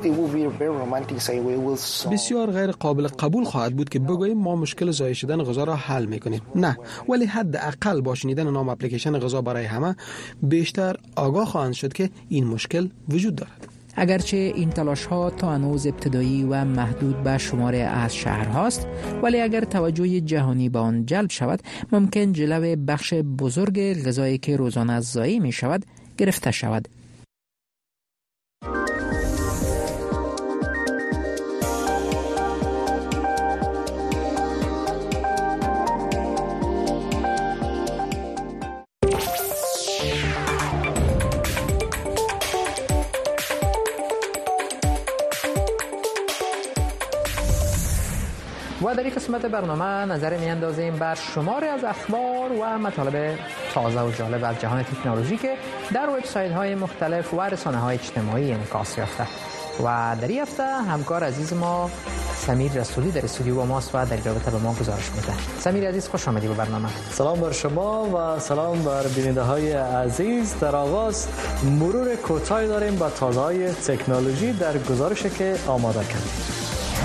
بسیار غیر قابل قبول خواهد بود که بگوییم ما مشکل ضایع شدن غذا را حل میکنیم. نه، ولی حداقل با شنیدن نام اپلیکیشن غذا برای همه بیشتر آگاه خواهند شد که این مشکل وجود دارد. اگرچه این تلاش ها تا هنوز ابتدایی و محدود به شمار از شهرهاست، ولی اگر توجه جهانی به آن جلب شود، ممکن جلو بخش بزرگ غذایی که روزانه ضایع می شود گرفته شود. و در این قسمت برنامه نظر میاندازیم بر شماری از اخبار و مطالب تازه و جالب از جهان تکنولوژی که در وبسایت های مختلف و رسانه های اجتماعی انعکاس یافته. و در این هفته همکار عزیز ما سمیر رسولی در استودیو با ماست و در رابطه به ما گزارش میده. سمیر عزیز، خوش آمدی به برنامه. سلام بر شما و سلام بر بیننده های عزیز. در آغاز مرور کوتاهی داریم با تازه های تکنولوژی در گزارشی که آماده کردیم.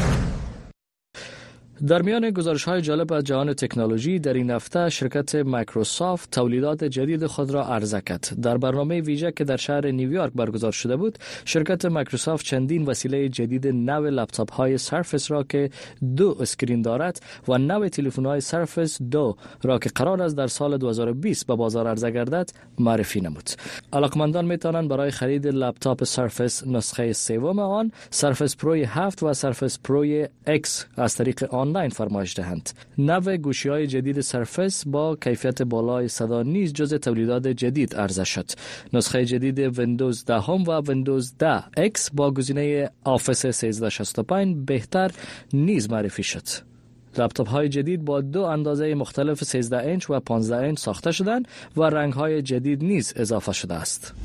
در میان گزارش‌های جالب از جهان تکنولوژی در این هفته شرکت مایکروسافت تولیدات جدید خود را عرضه کرد. در برنامه ویژه که در شهر نیویورک برگزار شده بود، شرکت مایکروسافت چندین وسیله جدید نو لپتاپ‌های سرفس را که دو اسکرین دارد و نو تلفن‌های سرفس دو را که قرار است در سال دو هزار و بیست به بازار عرضه گردد معرفی نمود. علاقمندان میتوانند برای خرید لپتاپ سرفس نسخه سوم آن، سرفس پرو هفت و سرفس پرو اکس از طریق آنلاین فرمایش دهند. نو گوشی‌های جدید سرفس با کیفیت بالای صدا نیز جزء تولیدات جدید عرضه شد. نسخه جدید ویندوز ده و ویندوز ده اکس با گزینه آفیس سیزده شصت و پنج بهتر نیز معرفی شد. لپتاپ های جدید با دو اندازه مختلف سیزده اینچ و پانزده اینچ ساخته شدند و رنگ های جدید نیز اضافه شده است.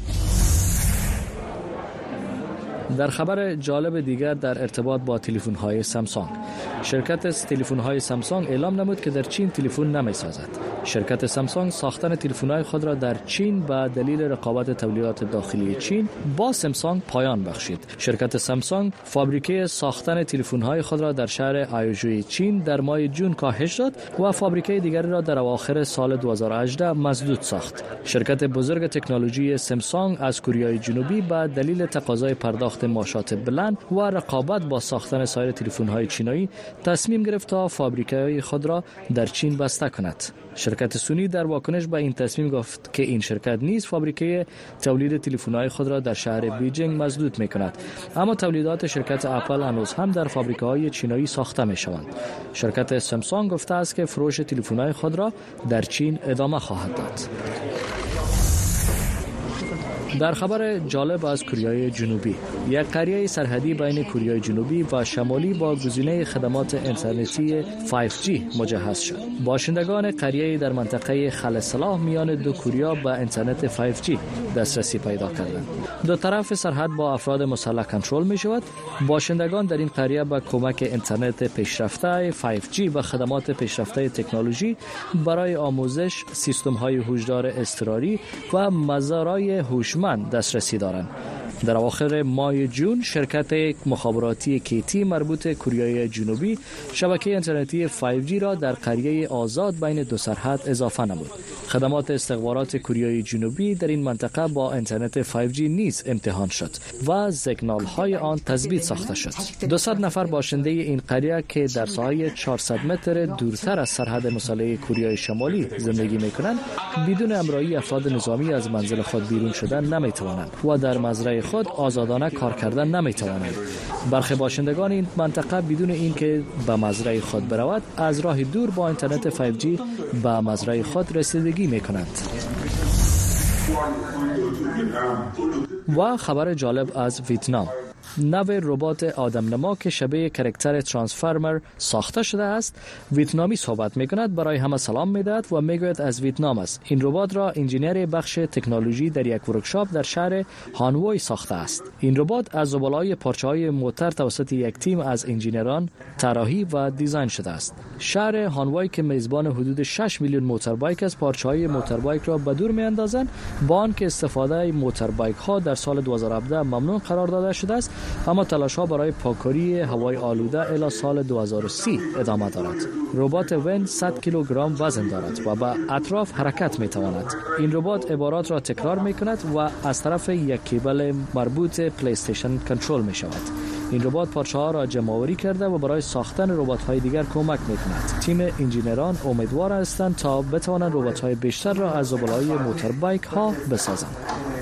در خبر جالب دیگر در ارتباط با تلفن‌های سامسونگ، شرکت تلفن‌های سامسونگ اعلام نمود که در چین تلفن نمی‌سازد. شرکت سامسونگ ساختن تلفن‌های خود را در چین به دلیل رقابت تولیدات داخلی چین با سامسونگ پایان بخشید. شرکت سامسونگ فابریکه ساختن تلفن‌های خود را در شهر آیوژوی چین در ماه جون کاهش داد و فابریکه دیگری را در اواخر سال دو هزار و هجده مسدود ساخت. شرکت بزرگ تکنولوژی سامسونگ از کره جنوبی به دلیل تقاضای پرداخت ساخت ماشات بلند و رقابت با ساختن سایر تلفن‌های چینایی تصمیم گرفت تا فابریکه‌های خود را در چین بسته کند. شرکت سونی در واکنش به این تصمیم گفت که این شرکت نیز فابریکه تولید تلفن‌های خود را در شهر بیجینگ مسدود می‌کند، اما تولیدات شرکت اپل هنوز هم در فابریکه‌های چینایی ساخته می‌شوند. شرکت سامسونگ گفته است که فروش تلفن‌های خود را در چین ادامه خواهد داد. در خبر جالب از کره جنوبی، یک قریه سرحدی بین کره جنوبی و شمالی با گزینه خدمات اینترنتی پنج جی مجهز شد. باشندگان قریه در منطقه خل صلاح میان دو کره به اینترنت پنج جی دسترسی پیدا کردند. دو طرف سرحد با افراد مسلح کنترل می شود. باشندگان در این قریه با کمک اینترنت پیشرفته پنج جی و خدمات پیشرفته تکنولوژی برای آموزش، سیستم‌های هوشدار اضطراری و مزارهای هوش من دسترسی دارند. در اواخر ماه جون شرکت مخابراتی کیتی مربوط کره جنوبی شبکه اینترنتی پنج جی را در قریه آزاد بین دو سرحد اضافه نمود. خدمات استخبارات کره جنوبی در این منطقه با اینترنت پنج جی نیز امتحان شد و سیگنال های آن تثبیت ساخته شد. دویست نفر باشنده این قریه که در ساحه چهارصد متر دورتر از سرحد مسلح کره شمالی زندگی می‌کنند بدون همراهی افراد نظامی از منزل خود بیرون شدن نمی‌توانند و در مزرعه خود آزادانه کار کردن نمی‌توانند. برخی باشندگان این منطقه بدون اینکه به مزرعه خود برود از راه دور با اینترنت پنج جی به مزرعه خود رسیدگی می‌کنند. و خبر جالب از ویتنام، نوع ربات آدمنما که شبیه کرکتر ترانسفورمر ساخته شده است ویتنامی صحبت می‌کند، برای همه سلام می‌دهد و می‌گوید از ویتنام است. این ربات را انجینیر بخش تکنولوژی در یک ورکشاپ در شهر هانوی ساخته است. این ربات از زباله‌های پارچه‌های موتر توسط یک تیم از انجینران طراحی و دیزاین شده است. شهر هانوی که میزبان حدود شش میلیون موتوربایک است، پارچه‌های موتوربایک را به دور می‌اندازند، با آنکه استفاده موتوربایک‌ها در سال دو هزار و هفده ممنوع قرار داده شده است، اما تلاش‌ها برای پاککاری هوای آلوده الی سال دو هزار و سی ادامه دارد. ربات وین صد کیلوگرم وزن دارد و به اطراف حرکت می‌تواند. این ربات عبارات را تکرار می‌کند و از طرف یک کیبل مربوط پلی استیشن کنترل می‌شود. این ربات پارچه‌ها را جمع‌آوری کرده و برای ساختن ربات‌های دیگر کمک می‌کند. تیم انجینران امیدوار هستند تا بتوانند ربات‌های بیشتر را از زباله‌های موتوربایک‌ها بسازند.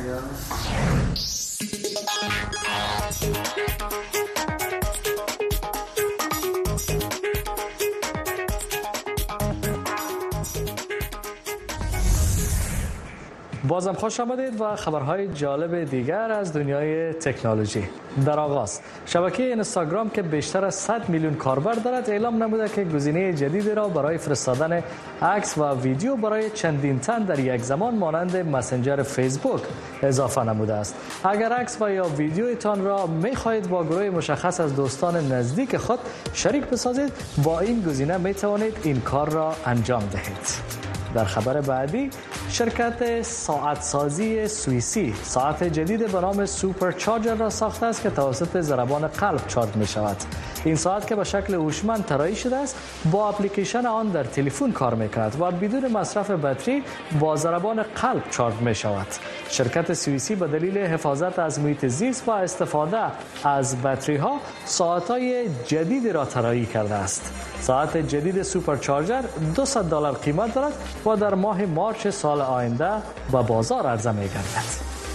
بازم خوش آمدید و خبرهای جالب دیگر از دنیای تکنولوژی. در آغاز شبکه اینستاگرام که بیشتر از صد میلیون کاربر دارد اعلام نموده که گزینه جدیدی را برای فرستادن عکس و ویدیو برای چندین تن در یک زمان مانند مسنجر فیسبوک اضافه نموده است. اگر عکس و یا ویدیویتان را می‌خواهید با گروه مشخص از دوستان نزدیک خود شریک بسازید، با این گزینه می‌توانید این کار را انجام دهید. در خبر بعدی، شرکت ساعت سازی سوئیسی ساعت جدید به نام سوپر چارجر را ساخته است که توسط ضربان قلب چارج می شود. این ساعت که به شکل هوشمند طراحی شده است با اپلیکیشن آن در تلفن کار می کند و بدون مصرف باتری با ضربان قلب چارج می شود. شرکت سوئیسی به دلیل حفاظت از محیط زیست و استفاده از باتری ها ساعت های جدیدی را طراحی کرده است. ساعت جدید سوپر چارجر دویست دلار قیمت دارد و در ماه مارچ سال آینده به بازار عرضه می گردد.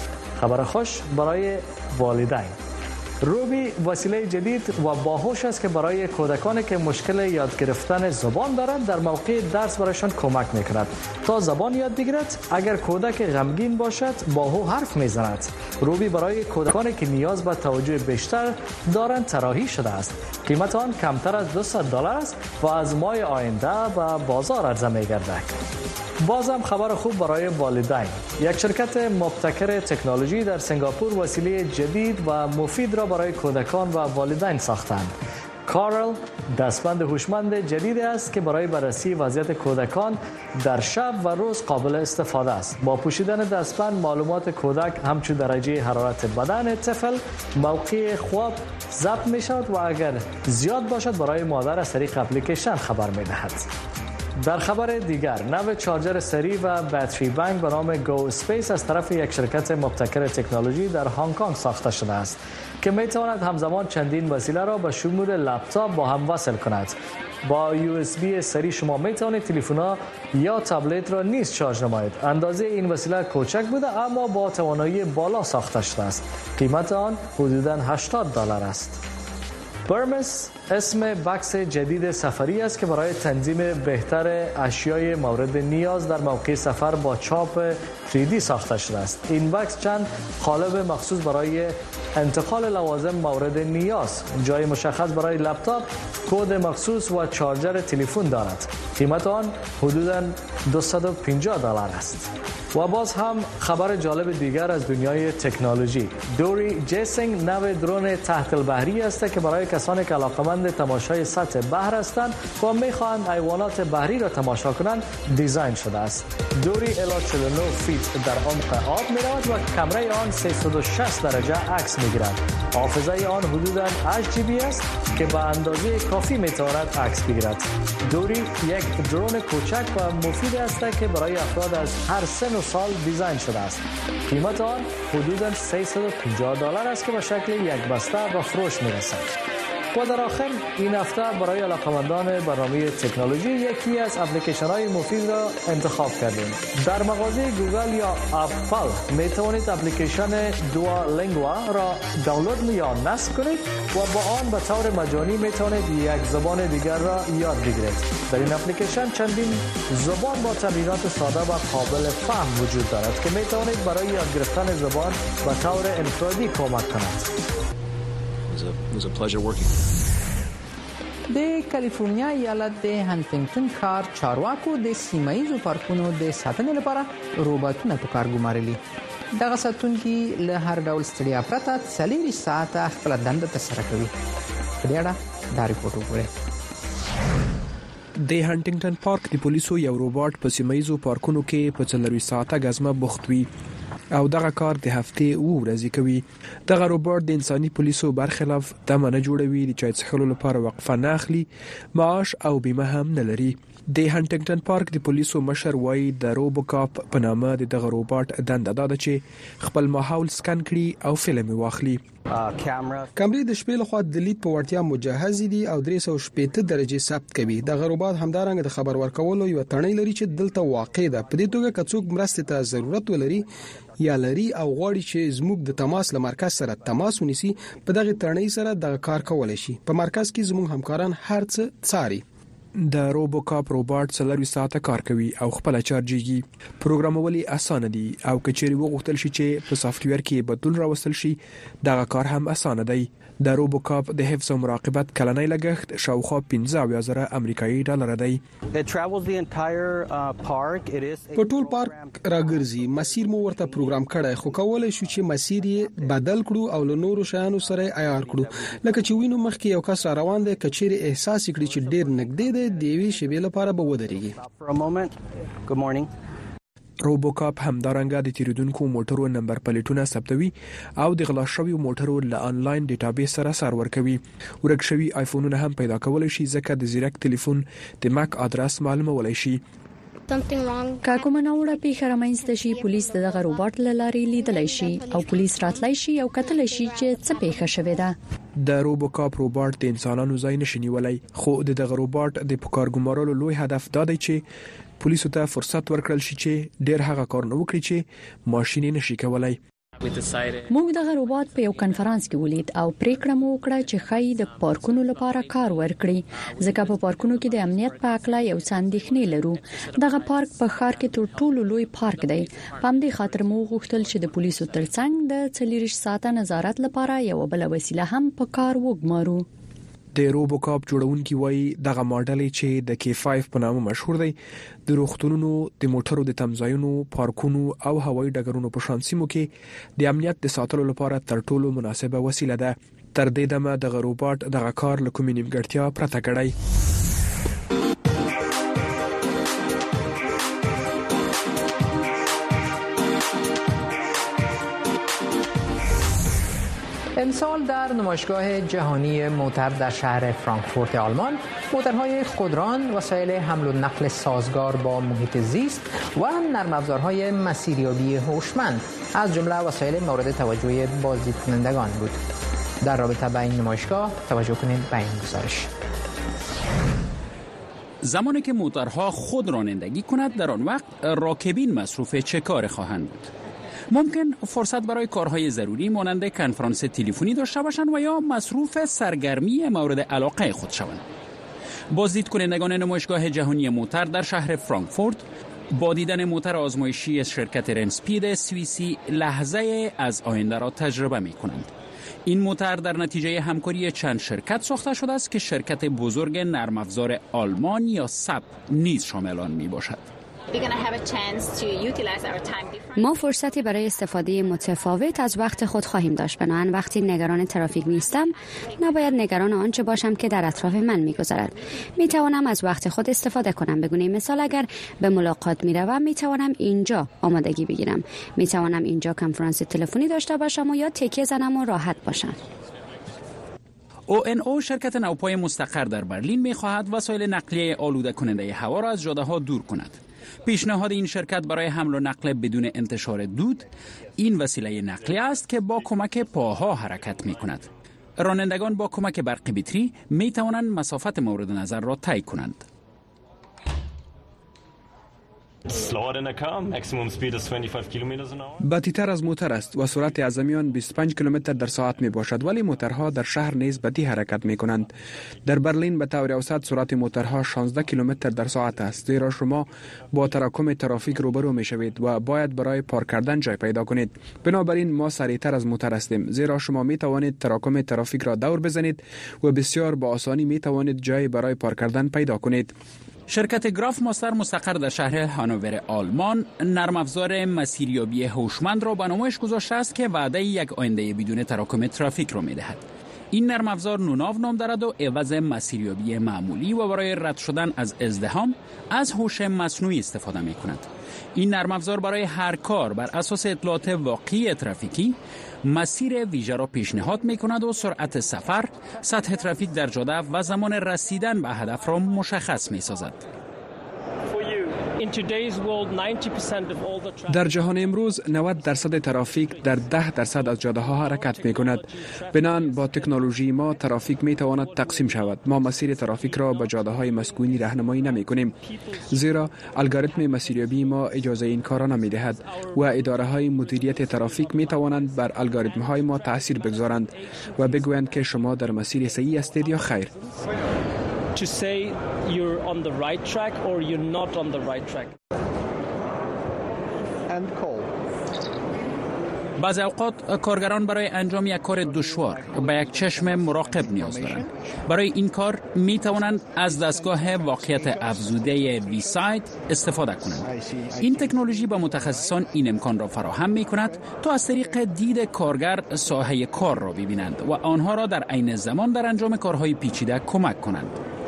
خبر خوش برای والدین. روبی وسیله جدید و باهوش است که برای کودکانی که مشکل یاد گرفتن زبان دارند در موقع درس برایشان کمک می‌کند تا زبان یاد بگیرد. اگر کودک غمگین باشد با او حرف می‌زند. روبی برای کودکانی که نیاز به توجه بیشتر دارند طراحی شده است. قیمت آن کمتر از دویست دلار است و از ماه آینده به بازار عرضه می‌گردد. بازم خبر خوب برای والدین. یک شرکت مبتکر تکنولوژی در سنگاپور وسیله جدید و مفید را برای کودکان و والدین ساختند. کارل دستبند هوشمند جدید است که برای بررسی وضعیت کودکان در شب و روز قابل استفاده است. با پوشیدن دستبند معلومات کودک همچون درجه حرارت بدن طفل، موقع خواب ضبط می شود و اگر زیاد باشد برای مادر از طریق اپلیکیشن خبر می دهد. در خبر دیگر نو چارجر سریع و باتری بانک به نام گو اسپیس از طرف یک شرکت مبتکر تکنولوژی در هنگ کنگ ساخته شده است که می تواند همزمان چندین وسیله را به شمول لپتاپ با هم وصل کند. با یو اس بی سریع شما می توانید تلفن یا تبلت را نیز شارژ نمایید. اندازه این وسیله کوچک بوده اما با توانایی بالا ساخته شده است. قیمت آن حدوداً هشتاد دلار است. برمس اسم بکس جدید سفری است که برای تنظیم بهتر اشیای مورد نیاز در موقع سفر با چاپ تری دی ساخته شده است. این بکس چند قالب مخصوص برای انتقال لوازم مورد نیاز، جای مشخص برای لپتاپ، کد مخصوص و چارجر تلفن دارد. قیمت آن حدوداً دویست و پنجاه دلار است. و باز هم خبر جالب دیگر از دنیای تکنولوژی. دوری جیسینگ نو درون تحت البحری است که برای کسانی که علاقمند تماشای سطح بحر هستند و می‌خواهند حیوانات بحری را تماشا کنند دیزاین شده است. دوری الی چهل و نه فیت در عمق آب می‌رود و کامره آن سیصد و شصت درجه عکس می‌گیرد. حافظه آن حدوداً هشت جی بی است که به اندازه کافی می‌تواند عکس بگیرد. دوری یک درون کوچک و مفید است که برای افراد از هر سن و سال دیزاین شده است. قیمت آن حدوداً سیصد و پنجاه دلار است که به شکل یک بسته به فروش می‌رسد. و در آخر این هفته برای علاقه‌مندان برنامه تکنولوژی یکی از اپلیکیشن‌های مفید را انتخاب کردیم. در مغازه گوگل یا اپل می توانید اپلیکیشن دوالینگوا را دانلود یا نصب کنید و با آن به طور مجانی می توانید یک زبان دیگر را یاد بگیرید. در این اپلیکیشن چندین زبان با تمرینات ساده و قابل فهم وجود دارد که می توانید برای یاد گرفتن زبان به طور انفرادی کمک کند. It was a pleasure working. د کالیفورنیا ایالت د هانټینګټن ښار چارواکو د سیمایي پارکونو د ساتنې لپاره روبوټونه په کار ګمارلي. دغه ساتونکي له هر ډول ستړیا پرته څلور ساعته خپل دنده ترسره کوي. په دې اړه دا ریپورت وګورئ. د هانټینګټن پارک د پولیسو یو روبوټ په سیمایي پارکونو کې په څلور ساعته غزمه بوخت وي او دغه کار د هفته او ورځې کوي. دغه روبوټ د انساني پولیسو برخلاف دمه نه جوړوي، د چای څښلو لپاره وقفه نه اخلي، معاش او بیمه هم نه لري. د هانټینګټن پارک د پولیسو مشر وایي د روبوکاپ په نامه د دغه روبوټ دنده ده چې خپل ماحول سکن کړي او فلم واخلي. کیمرې د شپې لخوا د لید په وړتیا مجهز دي او درې سوه شپږ درجه ثبت کوي. دغه روبوټ همدارنګه د خبر ورکولو یو تڼۍ لري چې دلته واقع ده. په دې توګه که څوک مرستې ته ضرورت ولري یا لري او غواړي چې زموږ د تماس له مرکز سره تماس ونیسي، په دغه تڼۍ سره دغه کار کولای شي. په مرکز کې زموږ همکاران هر څه څاري. د روبوکاپ روبوټ څلور ساعته کار کوي او خپل چارجيږي. پروګرامول یې اسانه دي او کچېری وغوښتل شي چې په سافټویر کې بدلون راوستل شي، دغه کار هم اسانه دی. د روبوکاپ د حفظ او مراقبت کلنۍ لګښت شاوخوا پنځه زره امریکایي ډالر دی. په ټول پارک راګرځي. مسیر مو ورته پروګرام کړی، خو کولای شو چې مسیر یې بدل کړو او له نورو شیانو سره عیار کړو. لکه چې وینو مخکې یو کس را روان دی، کچېری احساس کړي چې ډیر نږدې دی، د یوې شیبې لپاره به ودرېږي. روبوکاپ همدارنګه د تیریدونکو موټرو نمبر پلیټونه ثبتوي او د غلا شویو موټرو له انلاین ډیټابیس سره سرور کوي. ورک شوی آیفونونه هم پیدا کولای شي ځکه د زیرک ټلیفون د ماک ادرس معلومولای شي. که کومه ناوړه پیښه رامنځته شي، پولیس دغه روبوټ له لارې لیدلای شي او پولیس راتلای شي او کتلای شي چې څه پیښه شوې ده. د روبوکاپ روبوټ د انسانانو ځای نشي نیولای، خو دغه روبوټ د پکار ګمارلو لوی هدف دا دی چې پولیسو ته فرصت ورکړل شي چې ډیر هغه کار نه وکړي چې ماشين نشي کولای. موږ دغه روبوټ په یو کنفرانس کې ولید او پریکړه مو وکړه چې خای د پارکونو لپاره کار ورکړي، ځکه په پارکونو کې د امنیت په اړه یو څه اندېښنې لرو. دغه پارک په ښار کې تر ټولو لوی پارک دی. په همدې خاطر مو غوښتل چې د پولیسو ترڅنګ د څلور ساعته نظارت لپاره یو بل وسیله هم په کار وګمارو. د روبوکاپ جوړونکي وایي دغه ماډل چې د کی پنځه په نامه مشهور دی د روغتونونو، د موټرو د تمځایونو، پارکونو او هوایي ډګرونو په شان سیمو کې د امنیت د ساتلو لپاره تر ټولو مناسبه وسیله ده. تر دې دمه دغه روبوټ دغه کار له کومې نیمګړتیا پرته کړی. امسال در نمایشگاه جهانی موتر در شهر فرانکفورت آلمان موترهای خودران، وسایل حمل و نقل سازگار با محیط زیست و نرم افزارهای مسیریابی هوشمند از جمله وسایل مورد توجه بازدید کنندگان بود. در رابطه با این نمایشگاه توجه کنید به این گزارش. زمانی که موترها خود رانندگی کند، در آن وقت راکبین مصروف چه کار خواهند بود؟ ممکن فرصت برای کارهای ضروری مانند کنفرانس تلفنی داشته باشند و یا مصروف سرگرمی مورد علاقه خود شوند. بازدید کنندگان نمایشگاه جهانی موتر در شهر فرانکفورت با دیدن موتر آزمایشی از شرکت رنسپید سوئیسی لحظه از آینده را تجربه می کنند. این موتر در نتیجه همکاری چند شرکت ساخته شده است که شرکت بزرگ نرم افزار آلمان یا ساپ نیز شامل آن می باشد. ما فرصتی برای استفاده متفاوت از وقت خود خواهیم داشت. بنابراین وقتی نگران ترافیک نیستم، نباید نگران آنچه باشم که در اطراف من می‌گذرد. می‌توانم از وقت خود استفاده کنم. به گونه مثال اگر به ملاقات می‌روم، می‌توانم اینجا آمادگی بگیرم. می‌توانم اینجا کنفرانس تلفنی داشته باشم و یا تکیه زنم و راحت باشم. او ان او شرکت نوپای مستقر در برلین می‌خواهد وسایل نقلیه آلوده کننده هوا را از جاده‌ها دور کند. پیشنهاد این شرکت برای حمل و نقل بدون انتشار دود این وسیله نقلیه است که با کمک پاها حرکت می کند. رانندگان با کمک برق بطری می توانند مسافت مورد نظر را طی کنند. بطی‌تر از موتر است و سرعت اعظمیان بیست و پنج کیلومتر در ساعت می باشد، ولی موترها در شهر نیز بدی حرکت می کنند. در برلین به طور اوسط سرعت موترها شانزده کیلومتر در ساعت است، زیرا شما با تراکم ترافیک روبرو می شوید و باید برای پارک کردن جای پیدا کنید. بنابراین ما سریعتر از موتر هستیم، زیرا شما می توانید تراکم ترافیک را دور بزنید و بسیار با آسانی می توانید جای برای پارک کردن پیدا کنید. شرکت گراف ماستر مستقر در شهر هانوور آلمان نرم افزار مسیریابی هوشمند را به نمایش گذاشته است که وعده یک آینده بدون تراکم ترافیک را می‌دهد. این نرم افزار نوناو نام دارد و عوض مسیریابی معمولی و برای رد شدن از ازدحام از هوش مصنوعی استفاده می‌کند. این نرم افزار برای هر کار بر اساس اطلاعات واقعی ترافیکی مسیر ویژه را پیشنهاد می‌کند و سرعت سفر، سطح ترافیک در جاده و زمان رسیدن به هدف را مشخص می‌سازد. در جهان امروز نود درصد ترافیک در ده درصد از جاده ها حرکت می کند. بنابراین با تکنولوژی ما ترافیک می تواند تقسیم شود. ما مسیر ترافیک را به جاده های مسکونی راهنمایی نمی کنیم، زیرا الگوریتم مسیریابی ما اجازه این کار را نمی دهد و اداره های مدیریت ترافیک می توانند بر الگوریتم های ما تاثیر بگذارند و بگویند که شما در مسیر صحیح هستید یا خیر. To say you're on the right track or you're not on the right track. And call. بعضی اوقات کارگران برای انجام یک کار دشوار به یک چشم مراقب نیاز دارند. برای این کار می توانند از دستگاه واقعیت افزوده ویسایت استفاده کنند. این تکنولوژی به متخصصان این امکان را فراهم می کند تا از طریق دید کارگر ساحه کار را ببینند و آنها را در عین زمان در انجام کارهای پیچیده کمک کنند.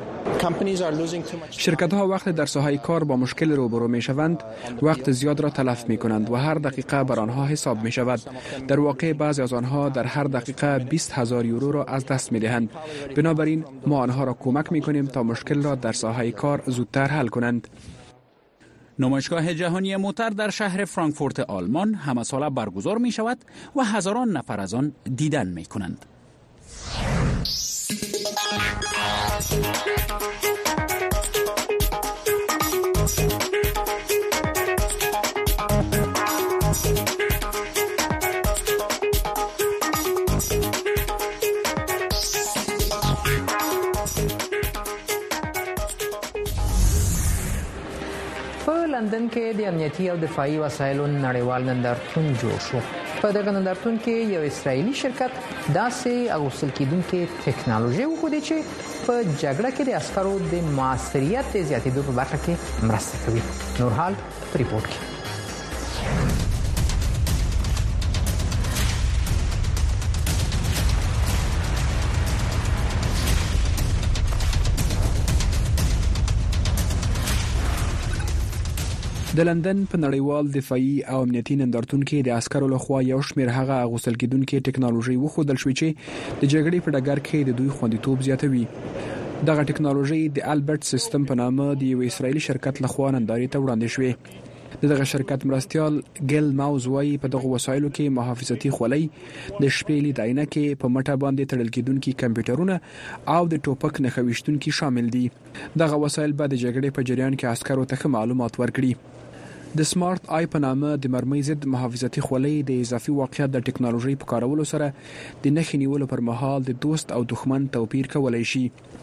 شرکت ها وقت در ساحه کار با مشکل روبرو می شوند، وقت زیاد را تلف می کنند و هر دقیقه بر آنها حساب می شود. در واقع بعضی از آنها در هر دقیقه بیست هزار یورو را از دست می دهند. بنابراین ما آنها را کمک می کنیم تا مشکل را در ساحه کار زودتر حل کنند. نمایشگاه جهانی موتر در شهر فرانکفورت آلمان همه ساله برگزار می شود و هزاران نفر از آن دیدن می کنند. په لندن کې د امنیتي او دفاعي وسایلو نړیوال نندارتون جوړ شو. په دغه نندارتون کې یو اسرایلی شرکت داسې اغوستل کېدونکې ټکنالوژي وښودې چې په جګړه کې د عسکرو د موثریت د زیاتېدو په برخه کې مرسته کوي. نورحال په ریپورټ کې. د لندن په نړیوال دفاعي او امنیتي نندارتون کې د عسکرو لخوا یو شمېر هغه غوښتل کېدونکو ټکنالوژي وښودل شوې چې د جګړې په ډګر کې د دوی خوندیتوب زیاتوي. دغه ټکنالوژي د البرت سیستم په نامه د یو اسرایلی شرکت لخوا نندارې ته وړاندې شوې. دغه شرکت مرستيال ګل ماوز وايي په دغه وسایلو کې محافظتي خولۍ، د شپې لید عینکې، په مټه باندې تړل کېدونکي کمپیوټرونه او د ټوپک نښه ویشتونکي شامل دي. دغه وسایل به د جګړې په جریان کې عسکرو ته معلومات ورکړي. د سمارټ آی په نامه د مرمۍ ضد محافظتي خولۍ د اضافي واقعیت د ټکنالوژي په کارولو سره د نښې نیولو پر مهال د دوست او دښمن توپیر کولای شي.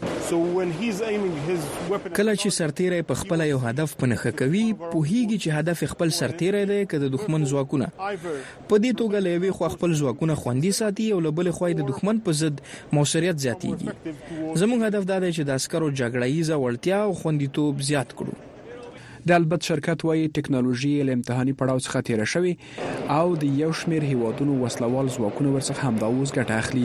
کله چې سرتیری په خپل یو هدف په نښه کوي، پوهیږي چې هدف خپل سرتیری دی که د دښمن ځواکونه. په دې توګه لوي خو خپل ځواکونه خوندي ساتي او له بل خوا د دښمن په ضد موثریت زیاتیږي. زموږ هدف دا دی چې د عسکرو جګړه ییزه وړتیا او خوندیتوب زیات کړو. د البت شرکت وايي ټکنالوژي له امتحاني پړاو څخه تیر شوی او د یو شمېر هیوادونو وسلوال ځواکونه ورڅخه همدا اوس ګټه اخلي.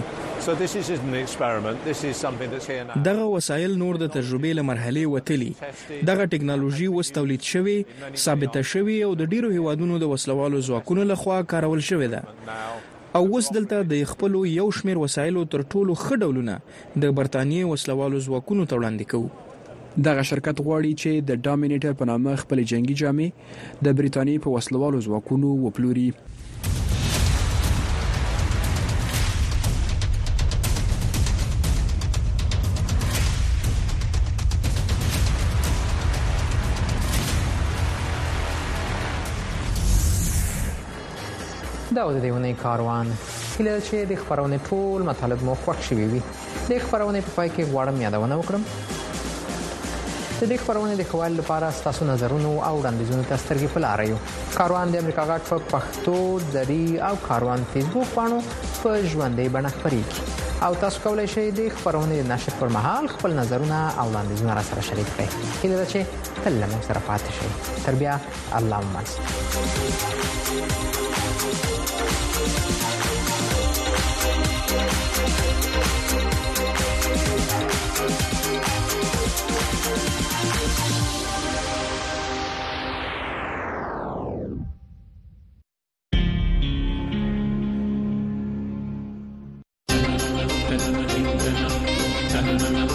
دغه وسایل نور د تجربې له مرحلې وتلي. دغه ټکنالوژي اوس تولید شوی، ثابته شوی او د ډیرو هیوادونو د وسلوالو ځواکونو لخوا کارول شوی ده. او اوس دلته د خپل یو شمېر وسایلو تر ټولو ښه ډولونه د برتانیې وسلوالو ځواکونو ته وړاندې کوي. دغه شرکت غواړي چې د ډامینیټر په نامه خپل جنگي جامې د بریتانیې په وسلوالو ځواکونو وپلوري. دا و د دې ونې کاروان. هیله چې د خبرونې ټول مطالب مو خوښ شوي وي. د خبرونې په پای کې غواړم یادونه وکړم د دې خبرونه د خوال لپاره تاسو نظرونو او وړاندیزونو ته سترګې په لار یو. کاروان د امریکا غاټ په پښتو، دری او کاروان فیسبوک باندې په ژوندۍ بڼه خبرېږي او تاسو کولای شئ د خبرونه د نشر پر مهال خپل نظرونه او وړاندیزونه را سره شریک کړئ. هیله ده چې تل له موږ سره پاتې شئ. تر بیا الله مو na na na